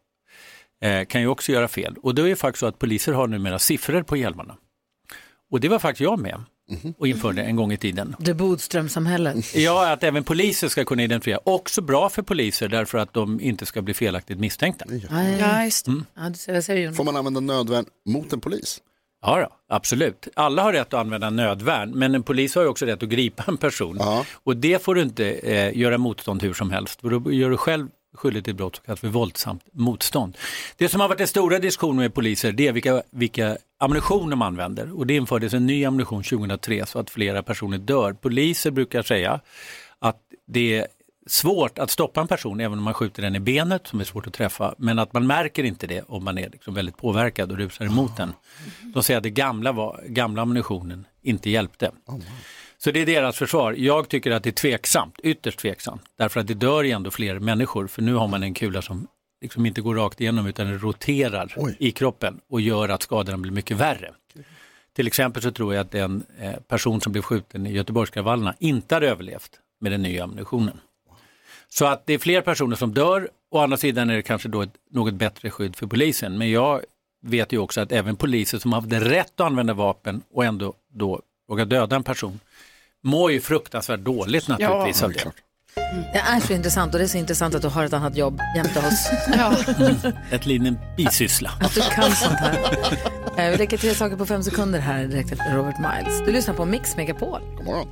också göra fel. Och då är det faktiskt så att poliser har numera siffror på hjälmarna. Och det var faktiskt jag med och införde en gång i tiden. Det Bodströmsamhället. Ja, att även poliser ska kunna identifiera. Också bra för poliser därför att de inte ska bli felaktigt misstänkta. Ja, just det. Får man använda nödvärn mot en polis? Ja då, absolut. Alla har rätt att använda nödvärn, men en polis har ju också rätt att gripa en person. Ja. Och det får du inte göra motstånd hur som helst. För då gör du själv skyldig till brott så kallat för våldsamt motstånd. Det som har varit en stora diskussion med poliser, det är vilka ammunition de använder. Och det infördes en ny ammunition 2003 så att flera personer dör. Poliser brukar säga att det är svårt att stoppa en person även om man skjuter den i benet som är svårt att träffa, men att man märker inte det om man är liksom väldigt påverkad och rusar emot den. De säger att det gamla ammunitionen inte hjälpte. Så det är deras försvar. Jag tycker att det är tveksamt, ytterst tveksamt, därför att det dör ju ändå fler människor, för nu har man en kula som liksom inte går rakt igenom utan den roterar i kroppen och gör att skadorna blir mycket värre. Till exempel så tror jag att en person som blev skjuten i Göteborgskravallerna inte hade överlevt med den nya ammunitionen. Så att det är fler personer som dör, och å andra sidan är det kanske då ett något bättre skydd för polisen. Men jag vet ju också att även poliser som hade rätt att använda vapen och ändå då råkar döda en person mår ju fruktansvärt dåligt naturligtvis av det. Det är så intressant, och det är så intressant att du har ett annat jobb jämte oss. Ett litet bisyssla. Att du kan sånt här. Vi leker 3 saker på 5 sekunder här direkt efter Robert Miles. Du lyssnar på Mix Megapol. God morgon.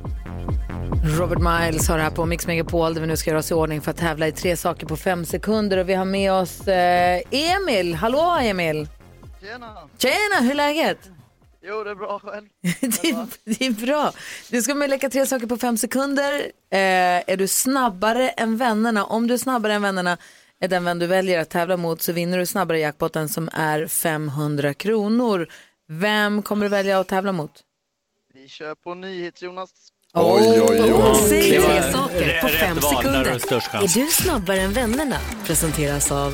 Robert Miles har det här på Mix Megapol där vi nu ska göra oss i ordning för att tävla i 3 saker på 5 sekunder. Och vi har med oss Emil. Hallå Emil. Tjena, hur är läget? Jo, det är bra själv. det är bra. Du ska med leka 3 saker på 5 sekunder. Är du snabbare än vännerna? Om du är snabbare än vännerna är den vän du väljer att tävla mot, så vinner du snabbare jackpotten som är 500 kronor. Vem kommer du välja att tävla mot? Vi kör på NyhetsJonas. Säg 3 saker på 5 sekunder. Är du snabbare än vännerna? Presenteras av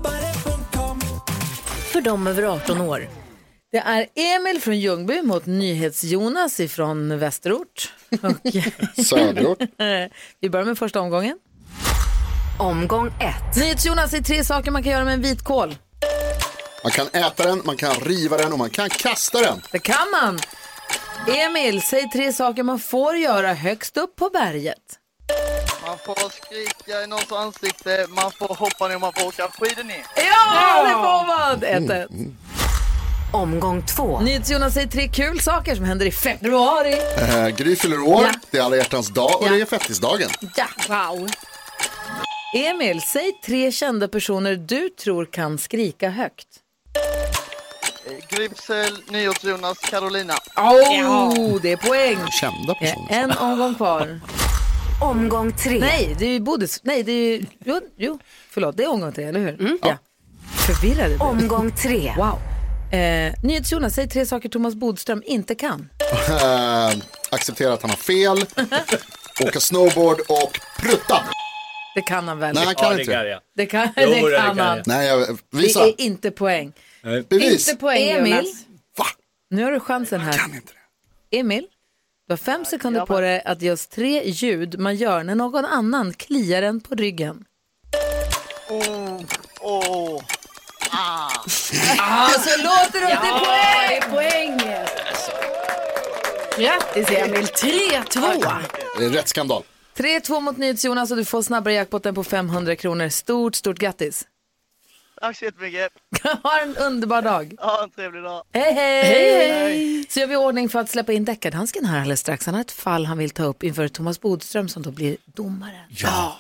för dem över 18 år. Det är Emil från Ljungby mot NyhetsJonas ifrån Västerort. Söderort. Vi börjar med första omgången. Omgång 1. NyhetsJonas är 3 saker man kan göra med en vitkål. Man kan äta den, man kan riva den och man kan kasta den. Det kan man. Emil, säg 3 saker man får göra högst upp på berget. Man får skrika i någons ansikte, man får hoppa ner och man får åka skidor ner. Ja, det får man. 1-1. Omgång 2. NyhetsJonas säger 3 kul saker som händer i februari. Gry fyller år, det är alla hjärtans dag och det är fettisdagen. Ja, wow. Emil, säg 3 kända personer du tror kan skrika högt. Grypsel, NyhetsJonas, Carolina. Det är poäng. Kända personer. En omgång kvar. Omgång 3. Nej, det är ju Bodis. Nej, det är ju... Jo, förlåt, det är omgång 3, eller hur? Ja. Förvirrade. Omgång 3. Wow. NyhetsJonas, säg 3 saker Thomas Bodström inte kan. Acceptera att han har fel. Åka snowboard och prutta. Det kan han väl? Nej, han kan inte. Det kan han. Nej, visa. Det är inte poäng. Bevis. Inte poäng, Emil. Jonas. Va? Nu har du chansen här. Jag kan inte det. Emil, du har 5 sekunder på dig att ge oss 3 ljud man gör när någon annan kliar en på ryggen. Så låter det till poäng. Grattis Emil, 3-2. Det är rätt skandal. 3-2 mot NyhetsJonas och du får snabbare jackpotten på 500 kronor. Stort grattis. Tack så jättemycket. Ha en underbar dag. Ja, en trevlig dag. Hej. Så gör vi ordning för att släppa in deckardansken här alldeles strax. Han har ett fall han vill ta upp inför Thomas Bodström som då blir domaren. Ja.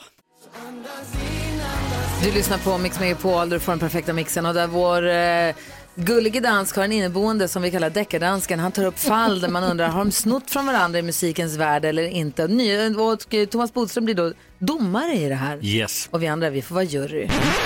Du lyssnar på Mix Megapol, du får den perfekta mixen och där vår gullige dansk har en inneboende som vi kallar deckardansken. Han tar upp fall där man undrar, har de snott från varandra i musikens värld eller inte? Och Thomas Bodström blir då domare i det här. Yes. Och vi andra, vi får vara jury.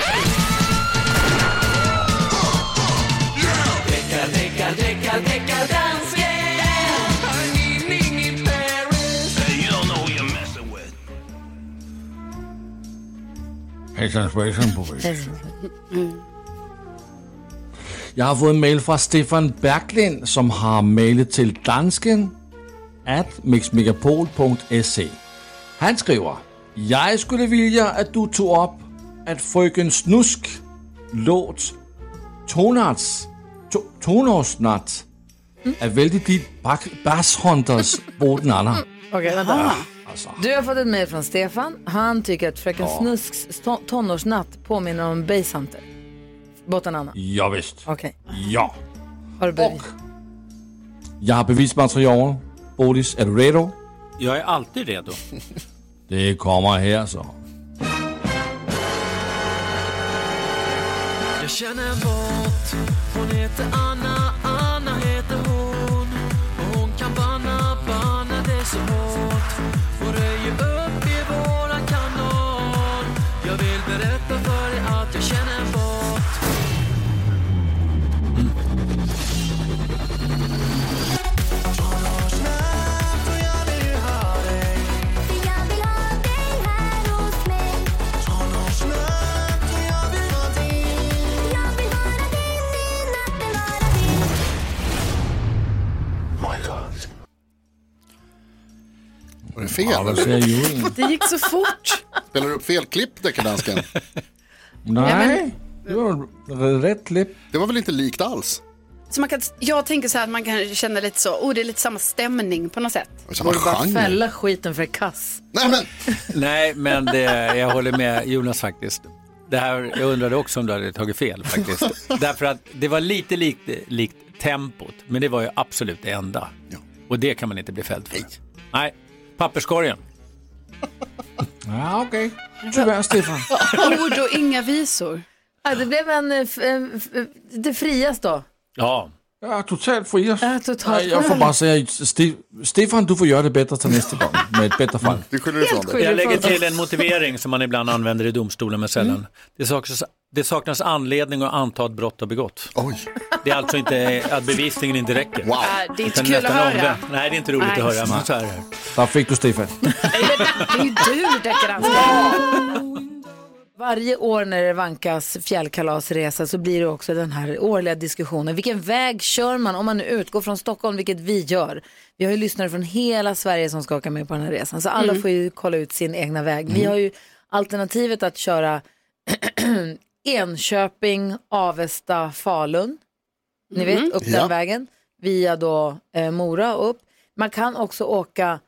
Jeg har fået en mail fra Stefan Berglind, som har mailet til dansken @mixmegapol.se. Han skriver, jag skulle vilja att du tog upp att fröken Snusk låt tonårsnatt är väldigt dit Basshunters båten Anna. Okej, vänta. Alltså. Du har fått ett mejl från Stefan. Han tycker att fröken Snusks tonårsnatt påminner om Basshunter. Båten Anna. Ja visst. Okej. Ja. Har du bevis? Jag har bevismaterial. Bodis, är du redo? Jag är alltid redo. Det kommer här så. Jag känner en båt. Hon heter Anna, Anna heter hon. Och hon kan banna det så hårt. Och röjer upp i våran kanal. Jag vill berätta för dig att jag känner en båt. Var det fel? Eller? Det gick så fort. Spelar du upp fel klipp, Deckardansken? Nej, det var rätt klipp. Det var väl inte likt alls? Så jag tänker så här att man kan känna lite så, det är lite samma stämning på något sätt. Borde bara fälla skiten för kass. Nej, men jag håller med Jonas faktiskt. Det här, jag undrade också om du hade tagit fel faktiskt. Därför att det var lite likt tempot, men det var ju absolut det enda. Ja. Och det kan man inte bli fälld för. Nej, papperskorgen. Ja, okej. Tyvärr, Stefan. Ord och inga visor. Ja, det blev det frias då. Ja. Ja, totalt frias. Ja, totalt. Jag får bara säga, Stefan, du får göra det bättre till nästa gång med ett bättre fall. Du skyller ifrån det. Jag lägger till en motivering som man ibland använder i domstolen med sällan. Det saknas anledning att anta att brott har begått. Oj. Det är alltså inte att bevisningen inte räcker. Wow. Det är inte kul att höra. Nej, det är inte roligt att höra. Men så är det. Där fick du, Stefan. Det är ju du, Deckardansken. Varje år när det vankas fjällkalasresa så blir det också den här årliga diskussionen. Vilken väg kör man om man nu utgår från Stockholm, vilket vi gör? Vi har ju lyssnare från hela Sverige som ska åka med på den här resan. Så alla får ju kolla ut sin egna väg. Vi har ju alternativet att köra Enköping, Avesta, Falun. Ni vet, upp den vägen. Via då Mora och upp. Man kan också åka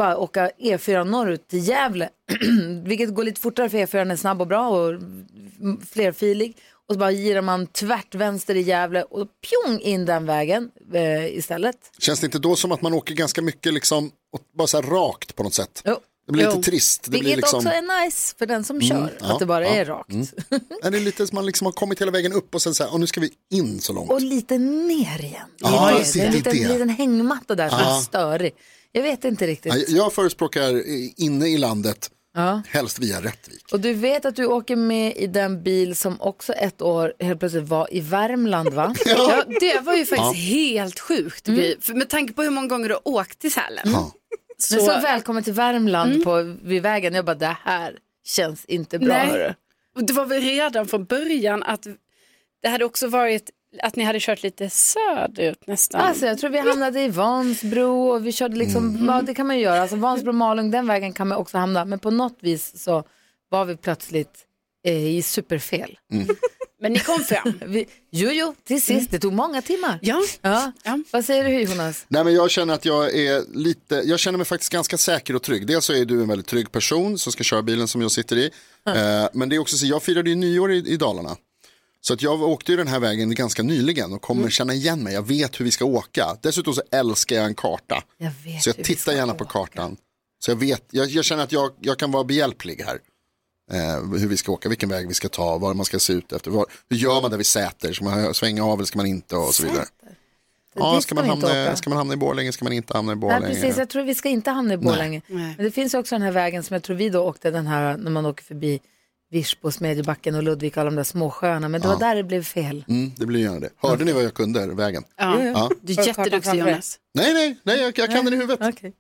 E4 norrut till Gävle. Vilket går lite fortare för E4 är snabb och bra och flerfilig. Och så bara girar man tvärt vänster i Gävle och pjong in den vägen istället. Känns det inte då som att man åker ganska mycket liksom, bara så här rakt på något sätt? Jo. Det blir lite trist. Det Vilket blir liksom... också är nice för den som kör, att det bara är rakt. Det är lite som man liksom har kommit hela vägen upp och sen så här, nu ska vi in så långt. Och lite ner igen. Det är en liten hängmatta där som är störig. Jag vet inte riktigt. Jag förespråkar inne i landet, helst via Rättvik. Och du vet att du åker med i den bil som också ett år helt plötsligt var i Värmland, va? Ja, det var ju faktiskt helt sjukt. För med tanke på hur många gånger du har åkt till Sälen. Så... Men så välkommen till Värmland vid vägen. Jag bara, det här känns inte bra. Nej. Och det var väl redan från början att det hade också varit att ni hade kört lite söderut nästan. Alltså jag tror vi hamnade i Vansbro och vi körde liksom, ja det kan man ju göra. Alltså Vansbro, Malung, den vägen kan man också hamna. Men på något vis så var vi plötsligt i superfel. Men ni kom fram. Jo, till sist. Det tog många timmar. Ja. Vad säger du, Jonas? Nej, men jag känner att jag känner mig faktiskt ganska säker och trygg. Dels så är du en väldigt trygg person som ska köra bilen som jag sitter i. Men det är också så, jag firade ju nyår i Dalarna. Så att jag åkte ju den här vägen ganska nyligen och kommer känna igen mig. Jag vet hur vi ska åka. Dessutom så älskar jag en karta. Så jag tittar gärna på kartan. Så jag känner att jag kan vara behjälplig här. Hur vi ska åka, vilken väg vi ska ta, var man ska se ut efter. Hur gör man där vid Säter? Ska man svänga av eller ska man inte och så vidare. Ja, ska man hamna i Borlänge, ska man inte hamna i Borlänge? Nej, precis, jag tror vi ska inte hamna i Borlänge. Men det finns också den här vägen som jag tror vi då åkte, den här när man åker förbi Virsbo, Smedjebacken och Ludvika, alla de där små sjöarna. Men det var där det blev fel. Det blir gärna det. Hörde ni vad jag kunde vägen? Ja. Du är jätteduktig, Jonas. Nej, jag kan den i huvudet. Okay.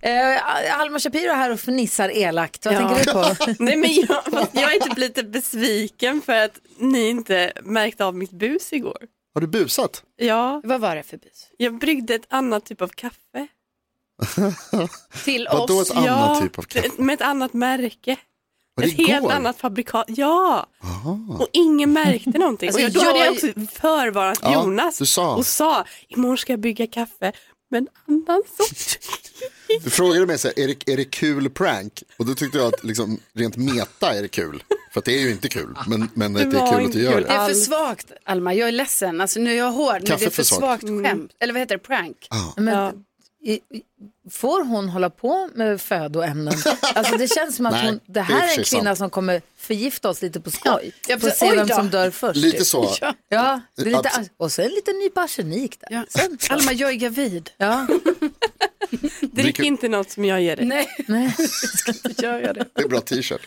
Alma Shapiro här och fnissar elakt. Vad tänker du på? Nej, men jag är typ lite besviken för att ni inte märkte av mitt bus igår. Har du busat? Ja. Vad var det för bus? Jag bryggde ett annat typ av kaffe. Till Vadå oss. ett annat typ av kaffe? Med ett annat märke. Var det ett helt igår? annat fabrikat. Ja. Och ingen märkte någonting. Alltså, och då hade jag också förvarnat Ja, Jonas du sa. och sa imorgon ska jag bygga kaffe med en annan sort. Du frågade mig så här, är det kul prank? Och då tyckte jag att liksom, rent meta är det kul. För att det är ju inte kul, men det är kul att du gör Det är för svagt, Alma. Jag är ledsen. Alltså, nu är jag hård, men det är för svagt skämt. Eller vad heter det? Prank. Men, får hon hålla på med födoämnen? Alltså det känns som att Nej, det här det är är en kvinna sant. som kommer förgifta oss lite på skoj. Ja, Får se oj vem då. som dör först. Lite typ. så. Ja, det är lite, och så en liten nypa arsenik där. Ja. Sen, Alma, jag är gravid. ja. Drick inte något som jag ger dig. Nej, Nej. jag ska inte göra det. Det är bra t-shirt.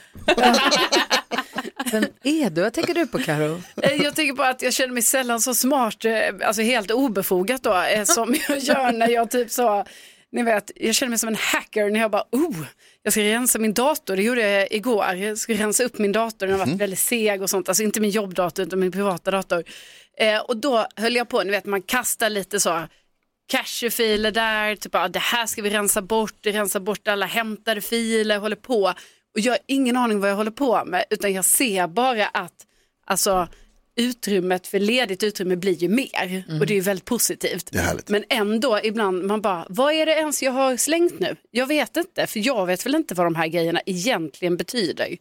Vem är du? Vad tänker du på, Karo? Jag tänker på att jag känner mig sällan så smart, alltså helt obefogat då, som jag gör när jag typ så, ni vet, jag känner mig som en hacker när jag bara, jag ska rensa min dator, det gjorde jag igår, jag ska rensa upp min dator, den har varit väldigt seg och sånt, alltså inte min jobbdator utan min privata dator. Och då höll jag på, ni vet, man kastar lite så cachefiler där, typ det här ska vi rensa bort alla hämtade filer, håller på. Och jag har ingen aning vad jag håller på med, utan jag ser bara att alltså, utrymmet för ledigt utrymme blir ju mer. Och det är ju väldigt positivt. Det är härligt. Men ändå ibland man bara, vad är det ens jag har slängt nu? Jag vet inte, för jag vet väl inte vad de här grejerna egentligen betyder.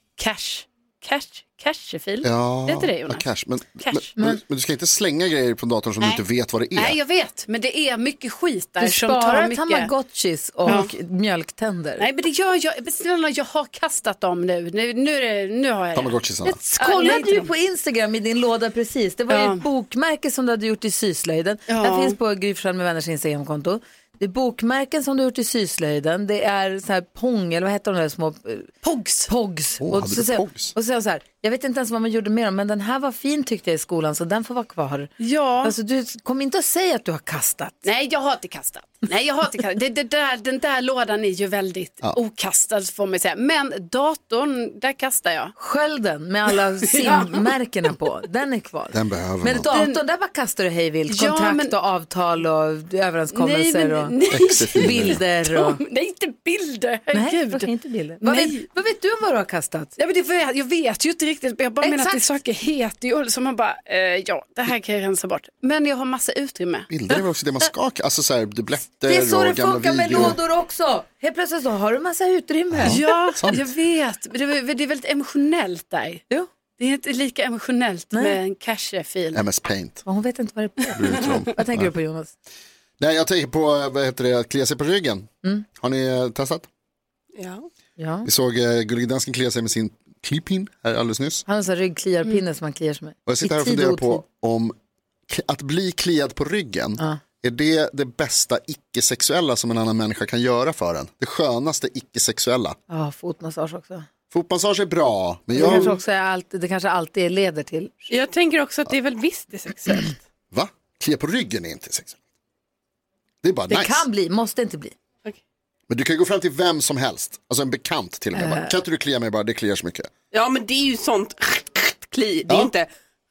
Cachefil? Ja, det är inte det, Jonas? cash. Men du ska inte slänga grejer på datorn som Nej. du inte vet vad det är. Nej, jag vet, men det är mycket skit där Du som tar sparar mycket. tamagotchis och mjölktänder. Nej, men det gör jag. Men snälla, jag har kastat dem nu. Nu har jag Tamagotchisarna. Kollade du på Instagram i din låda precis? Det var ju ett bokmärke som du hade gjort i syslöjden. Det finns på Gry Forssell med vänners Instagramkonto. Det är bokmärken som du har gjort i syslöjden. Det är så här pong, eller vad heter de där små? Pogs. Och så säger jag så här, jag vet inte ens vad man gjorde med dem, men den här var fin tyckte jag i skolan, så den får vara kvar. Ja. Alltså du kommer inte att säga att du har kastat. Nej, jag har inte kastat. Den där lådan är ju väldigt okastad får man säga. Men datorn, där kastar jag. Skölden med alla simmärkena på, den är kvar. Den behöver Men man. datorn, där bara kastar du hejvilt. Kontrakt och avtal och överenskommelser och bilder. Och... Nej, inte bilder. Nej, inte bilder. Vad vet du om vad du har kastat? Ja, men jag vet ju inte riktigt. Jag bara menar att det saker heter ju som man bara, det här kan jag rensa bort. Men jag har massa utrymme. Bilder är väl också det man ska, alltså så här, dubbletter Det är så och det gamla funkar med videor. lådor också. Helt plötsligt så har du massa utrymme. Ja, jag vet. Det är väldigt emotionellt där. Jo. Det är inte lika emotionellt med en cachefil. MS Paint. Hon vet inte vad det är. Vad tänker du på, Jonas? Nej, jag tänker på, att klia sig på ryggen. Har ni testat? Ja. Vi såg Gullige Dansken klia sig med sin klippin här alldeles nyss. Han har en sån ryggkliarpinne som han kliar sig med. Och jag sitter här och funderar på om att bli kliad på ryggen, är det bästa icke-sexuella som en annan människa kan göra för en? Det skönaste icke-sexuella. Ja, fotmassage också. Fotmassage är bra. Men Det kanske alltid leder till. Jag tänker också att det är väl visst det sexuellt. Va? Klia på ryggen är inte sexuellt. Det är bara Det nice. kan bli, måste inte bli. Men du kan gå fram till vem som helst. Alltså en bekant till och med. Bara, kan inte du klia mig bara? Det kliar så mycket. Ja, men det är ju sånt kli. Det är inte...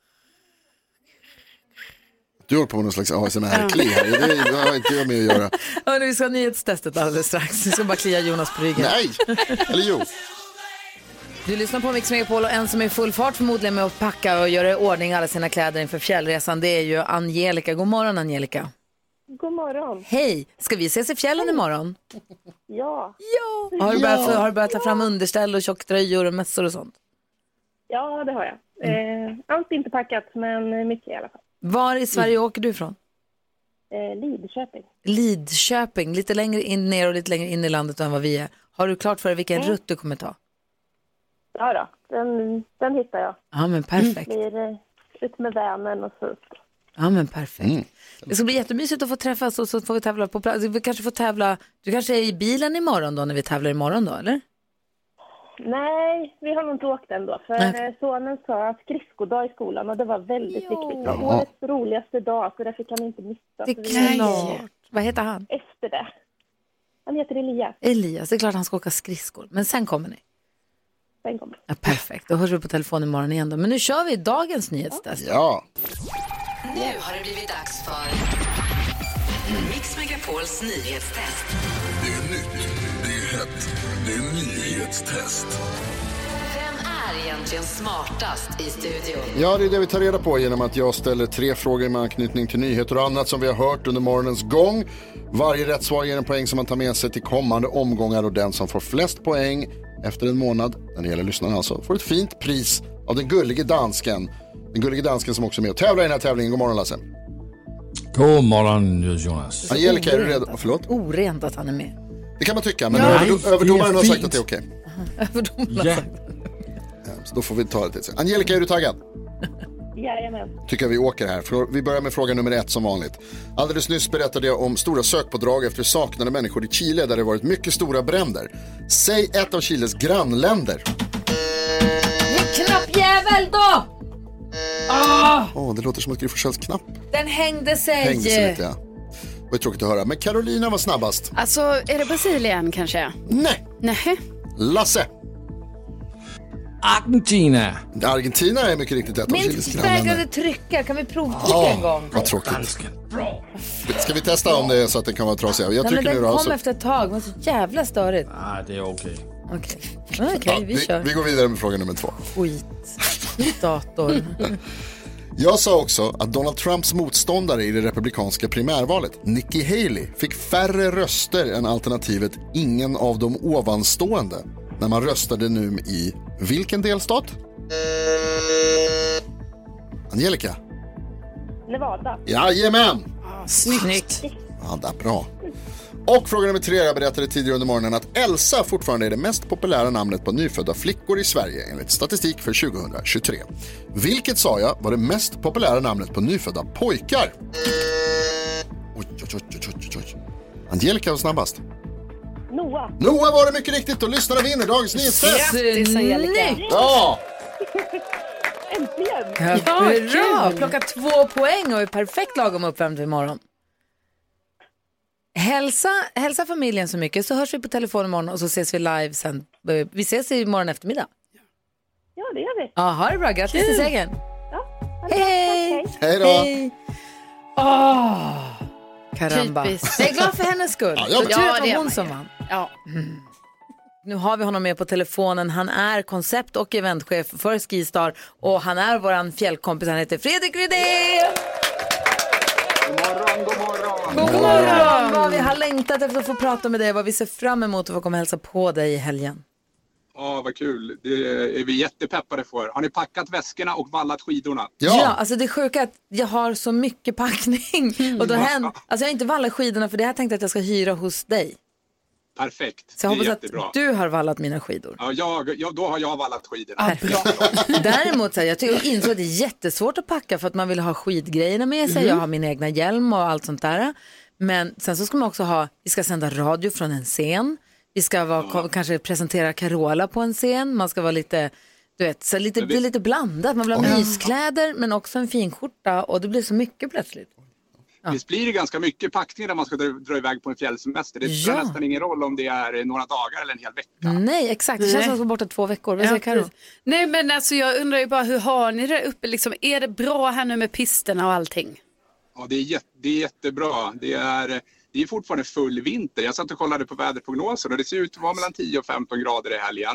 Du håller på med någon slags ASMR-kli här. Det har inte jag med att göra. Hörrni, vi ska ha nyhetstestet alldeles strax. Vi ska bara klia Jonas på ryggen. Nej, eller jo. Du lyssnar på Mix Megapol och en som är i full fart förmodligen med att packa och göra i ordning alla sina kläder inför fjällresan. Det är ju Angelica. God morgon, Angelica. God morgon. Hej, ska vi ses i fjällen imorgon? Ja. Har du börjat ta fram underställ och tjocktröjor och mössor och sånt? Ja, det har jag. Allt inte packat, men mycket i alla fall. Var i Sverige åker du ifrån? Lidköping. Lidköping, lite längre in ner och lite längre in i landet än vad vi är. Har du klart för dig vilken rutt du kommer ta? Ja då, den hittar jag. Ja, men perfekt. Blir ut med Vänern och så upp. Ja, men perfekt. Det ska bli jättemysigt att få träffas och så får vi tävla på plats. Vi kanske får tävla, du kanske är i bilen imorgon då när vi tävlar imorgon då, eller? Nej, vi har nog inte åkt än då. För sonen sa skridskodag i skolan och det var väldigt viktigt. Det var årets roligaste dag, så det fick han inte missa. Det är klart. Vad heter han? Efter det. Han heter Elias. Elias, det är klart han ska åka skridskor. Men sen kommer ni. Sen kommer. Ja, perfekt, då hörs vi på telefon imorgon igen då. Men nu kör vi dagens nyhetstest. Ja. Nu har det blivit dags för Mix Megapols nyhetstest. Det är nytt, det är hett, det är nyhetstest. Vem är egentligen smartast i studion? Ja, det är det vi tar reda på genom att jag ställer 3 frågor med anknytning till nyheter och annat som vi har hört under morgonens gång. Varje rätt svar ger en poäng som man tar med sig till kommande omgångar, och den som får flest poäng efter en månad, när det gäller lyssnarna alltså, får ett fint pris av den gullige dansken. Den gullige dansken som också är med och tävlar i den här tävlingen. God morgon, Lasse. God morgon, Jonas. Angelica, är du redo? Förlåt? Orent att han är med. Det kan man tycka, men överdomaren har sagt att det är okej. Överdomaren har sagt så då får vi ta det till sig. Angelica, är du taggad? Jajamän. Tycker vi åker här. Vi börjar med fråga nummer 1 som vanligt. Alldeles nyss berättade jag om stora sökpådrag efter saknade människor i Chile där det varit mycket stora bränder. Säg ett av Chiles grannländer. Knappjävel då! Det låter som att Gry Forssells knapp Den hängde sig. hängde sig lite, ja. Det var tråkigt att höra. Men Carolina var snabbast. Alltså, är det Brasilien kanske? Nej. Lasse. Argentina. Argentina är mycket riktigt ett av Chiles Minst grannländer. vägrade trycka. Kan vi provtrycka en gång? Vad tråkigt. Ska vi testa om det är så att den kan vara trasig? Jag trycker den nu då. kom efter ett tag. Det var så jävla störigt. Det är okej. Okej, vi kör. Vi går vidare med fråga nummer 2. Skit. Dator. Jag sa också att Donald Trumps motståndare i det republikanska primärvalet, Nikki Haley, fick färre röster än alternativet ingen av de ovanstående när man röstade nu i vilken delstat? Angelica? Nevada. Jajamän! Snyggt. Ja, det är bra. Och fråga nummer 3, jag berättade tidigare under morgonen att Elsa fortfarande är det mest populära namnet på nyfödda flickor i Sverige enligt statistik för 2023. Vilket, sa jag, var det mest populära namnet på nyfödda pojkar? Oj. Angelica var snabbast. Noah var det mycket riktigt, och lyssnarna vinner dagens nyhetstest. Grattis, Angelica. Ja! Äntligen. Ja, bra. Plocka 2 poäng och är perfekt lagom uppvärmd imorgon. Hälsa familjen så mycket, så hörs vi på telefon imorgon och så ses vi live sen. Vi ses imorgon eftermiddag. Ja, det gör vi. Ja, ha det bra. Grattis till segern. Hej! Hej då! Karamba. Typiskt. Jag är glad för hennes skull. Ja, Så tur att det det var är hon man. som vann. Ja. Nu har vi honom med på telefonen. Han är koncept- och eventchef för Skistar och han är våran fjällkompis. Han heter Fredrik Rydén. God morgon. Vad vi har längtat efter att få prata med dig, vad vi ser fram emot att få komma och hälsa på dig i helgen. Ja, vad kul. Det är vi jättepeppade för. Har ni packat väskorna och vallat skidorna? Ja, alltså det är sjuka att jag har så mycket packning. Och då alltså jag har inte vallat skidorna, för det här tänkte jag att jag ska hyra hos dig. Perfekt. Så jag hoppas jättebra. att du har vallat mina skidor. Ja, då har jag vallat skidorna. Däremot så här, jag insåg att det är jättesvårt att packa för att man vill ha skidgrejerna med sig. Jag har min egna hjälm och allt sånt där. Men sen så ska man också vi ska sända radio från en scen. Vi ska kanske presentera Carola på en scen. Man ska vara lite, du vet, så det är lite blandat. Man vill ha myskläder men också en fin skjorta, och det blir så mycket plötsligt. Visst blir det ganska mycket packning när man ska dra iväg på en fjällsemester. Det spelar nästan ingen roll om det är några dagar eller en hel vecka. Nej, exakt. Det känns som att vara borta 2 veckor. Vad säger Karo? Nej, men alltså jag undrar ju bara, hur har ni det uppe? Liksom, är det bra här nu med pisterna och allting? Ja, det är jättebra. Det är fortfarande full vinter. Jag satt och kollade på väderprognoser och det ser ut att vara mellan 10 och 15 grader i helgen.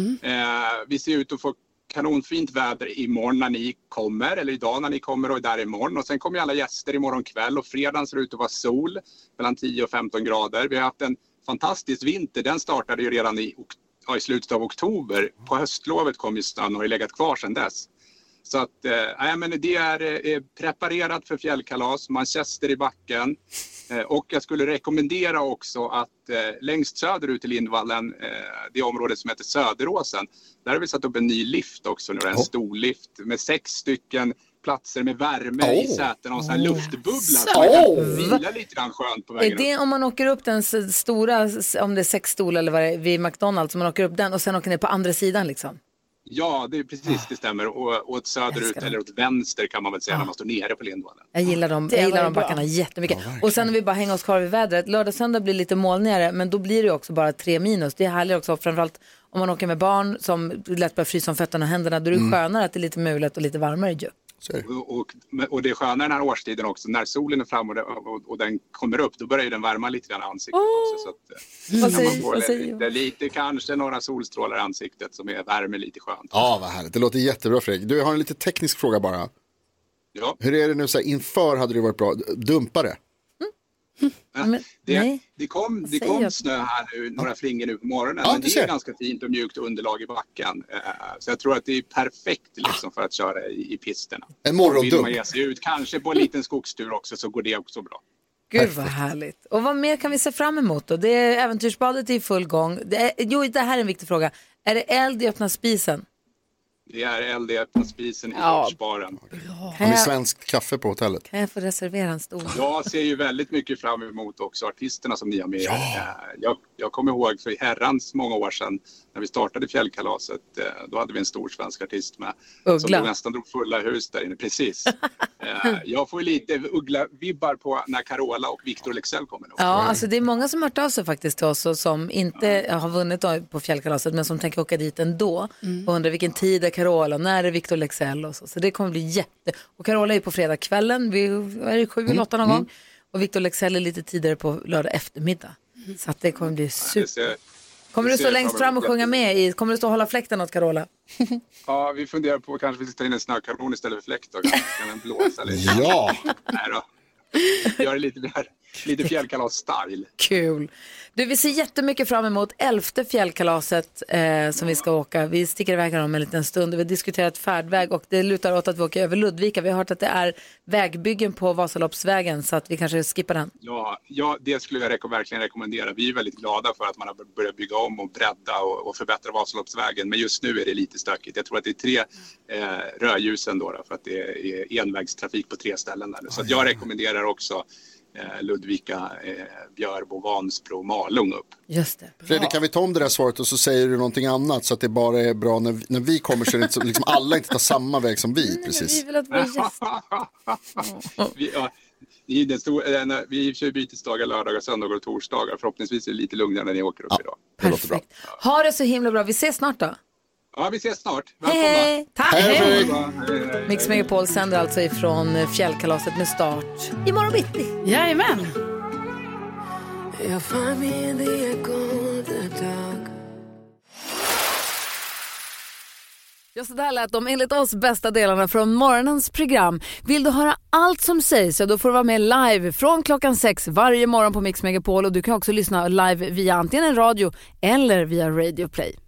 Vi ser ut att få kanonfint väder imorgon när ni kommer, eller idag när ni kommer och är där imorgon. Och sen kommer alla gäster imorgon kväll, och fredagen ser ut att vara sol mellan 10 och 15 grader. Vi har haft en fantastisk vinter. Den startade ju redan i slutet av oktober. På höstlovet kom ju snön och har legat kvar sedan dess. Så att men det är preparerat för fjällkalas, Manchester i backen. Och jag skulle rekommendera också att längst söderut i Lindvallen, det området som heter Söderåsen, där har vi satt upp en ny lift också nu, en stor lift med 6 stycken platser med värme i säten och en sån här luftbubbla. Så man kan vila lite grann skönt på vägen. Är det om man åker upp den stora, om det är 6 stolar eller vad det är, vid McDonalds, om man åker upp den och sen åker ner på andra sidan liksom? Ja, det är precis, det stämmer. Och åt söderut eller åt vänster kan man väl säga när man står nere på Lindvallen. Jag gillar de backarna jättemycket. Och sen när vi bara hänger oss kvar vid vädret, lördag söndag blir lite molnigare, men då blir det också bara 3 minus. Det är härligt också, framförallt om man åker med barn som lätt börjar frysa om fötterna och händerna, då är det skönare att det är lite mulet och lite varmare ju. Och det är sköna den här årstiden också. När solen är framme och den kommer upp, då börjar den värma lite grann ansiktet också. Så att, man får lite kanske några solstrålar i ansiktet som är värme lite skönt. Ja, vad härligt. Det låter jättebra, Fredrik. Du har en lite teknisk fråga bara. Ja. Hur är det nu så här, inför hade det varit bra? Dumpa det. Det kom snö här nu, några flingor nu på morgonen, men det är ganska fint och mjukt underlag i backen. Så jag tror att det är perfekt liksom, för att köra i pisterna. En morgondump. Vill man ge sig ut, kanske på en liten skogstur också, så går det också bra. Gud vad härligt. Och vad mer kan vi se fram emot då? Det är äventyrsbadet i full gång. Det här är en viktig fråga. Är det eld i öppna spisen? Det är eld i öppna spisen i Gårdsbaren. Har ni svensk kaffe på hotellet? Kan jag få reservera en stol? Jag ser ju väldigt mycket fram emot också artisterna som ni har med er. Jag kommer ihåg för herrans många år sedan när vi startade Fjällkalaset. Då hade vi en stor svensk artist med. Uggla. Som nästan drog fulla hus där inne. Precis. Jag får lite Uggla-vibbar på när Carola och Victor Leksell kommer. Ja, alltså det är många som har hört av sig faktiskt till oss och som inte har vunnit på Fjällkalaset men som tänker åka dit ändå. Och undrar vilken tid är Carola, när är Victor Leksell och så. Så det kommer bli Och Carola är på fredagskvällen, vi är 7-8 någon gång. Och Victor Leksell är lite tidigare på lördag eftermiddag. Så att det kommer bli super. Kommer du stå längst fram och sjunga med kommer du stå och hålla fläkten åt Carola? Ja, vi funderar på kanske vi ska ta in en snökanon istället för fläkt då. Kan den blåsa lite? Ja! Nej då. Gör det lite fjällkalas-style. Kul. Du, vi ser jättemycket fram emot 11:e fjällkalaset som vi ska åka. Vi sticker iväg om en liten stund. Vi har diskuterat färdväg och det lutar åt att vi åker över Ludvika. Vi har hört att det är vägbyggen på Vasaloppsvägen så att vi kanske skippar den. Ja, det skulle jag verkligen rekommendera. Vi är väldigt glada för att man har börjat bygga om och bredda och förbättra Vasaloppsvägen. Men just nu är det lite stökigt. Jag tror att det är 3 rödljusen då för att det är envägstrafik på 3 ställen där. Så att jag rekommenderar också Ludvika, Björbo, Vansbro, Malung upp. Just det. Bra. Fredrik, kan vi ta om det där svaret och så säger du någonting annat så att det bara är bra när vi kommer så är det inte, liksom alla inte tar samma väg som vi. Precis. Vi vill att våra gäster... Vi kör bytesdagar, lördagar, söndagar och torsdagar. Förhoppningsvis är det lite lugnare när ni åker upp idag. Perfekt. Ha det så himla bra. Vi ses snart då. Ja, vi ses snart. Välkomna. Hej! Tack! Hej! Mix Megapol sänder alltså ifrån Fjällkalaset med start imorgon bitti. Jajamän! Ja, så där lät de enligt oss bästa delarna från morgonens program. Vill du höra allt som sägs så då får du vara med live från 6:00 varje morgon på Mix Megapol. Och du kan också lyssna live via antingen en radio eller via Radio Play.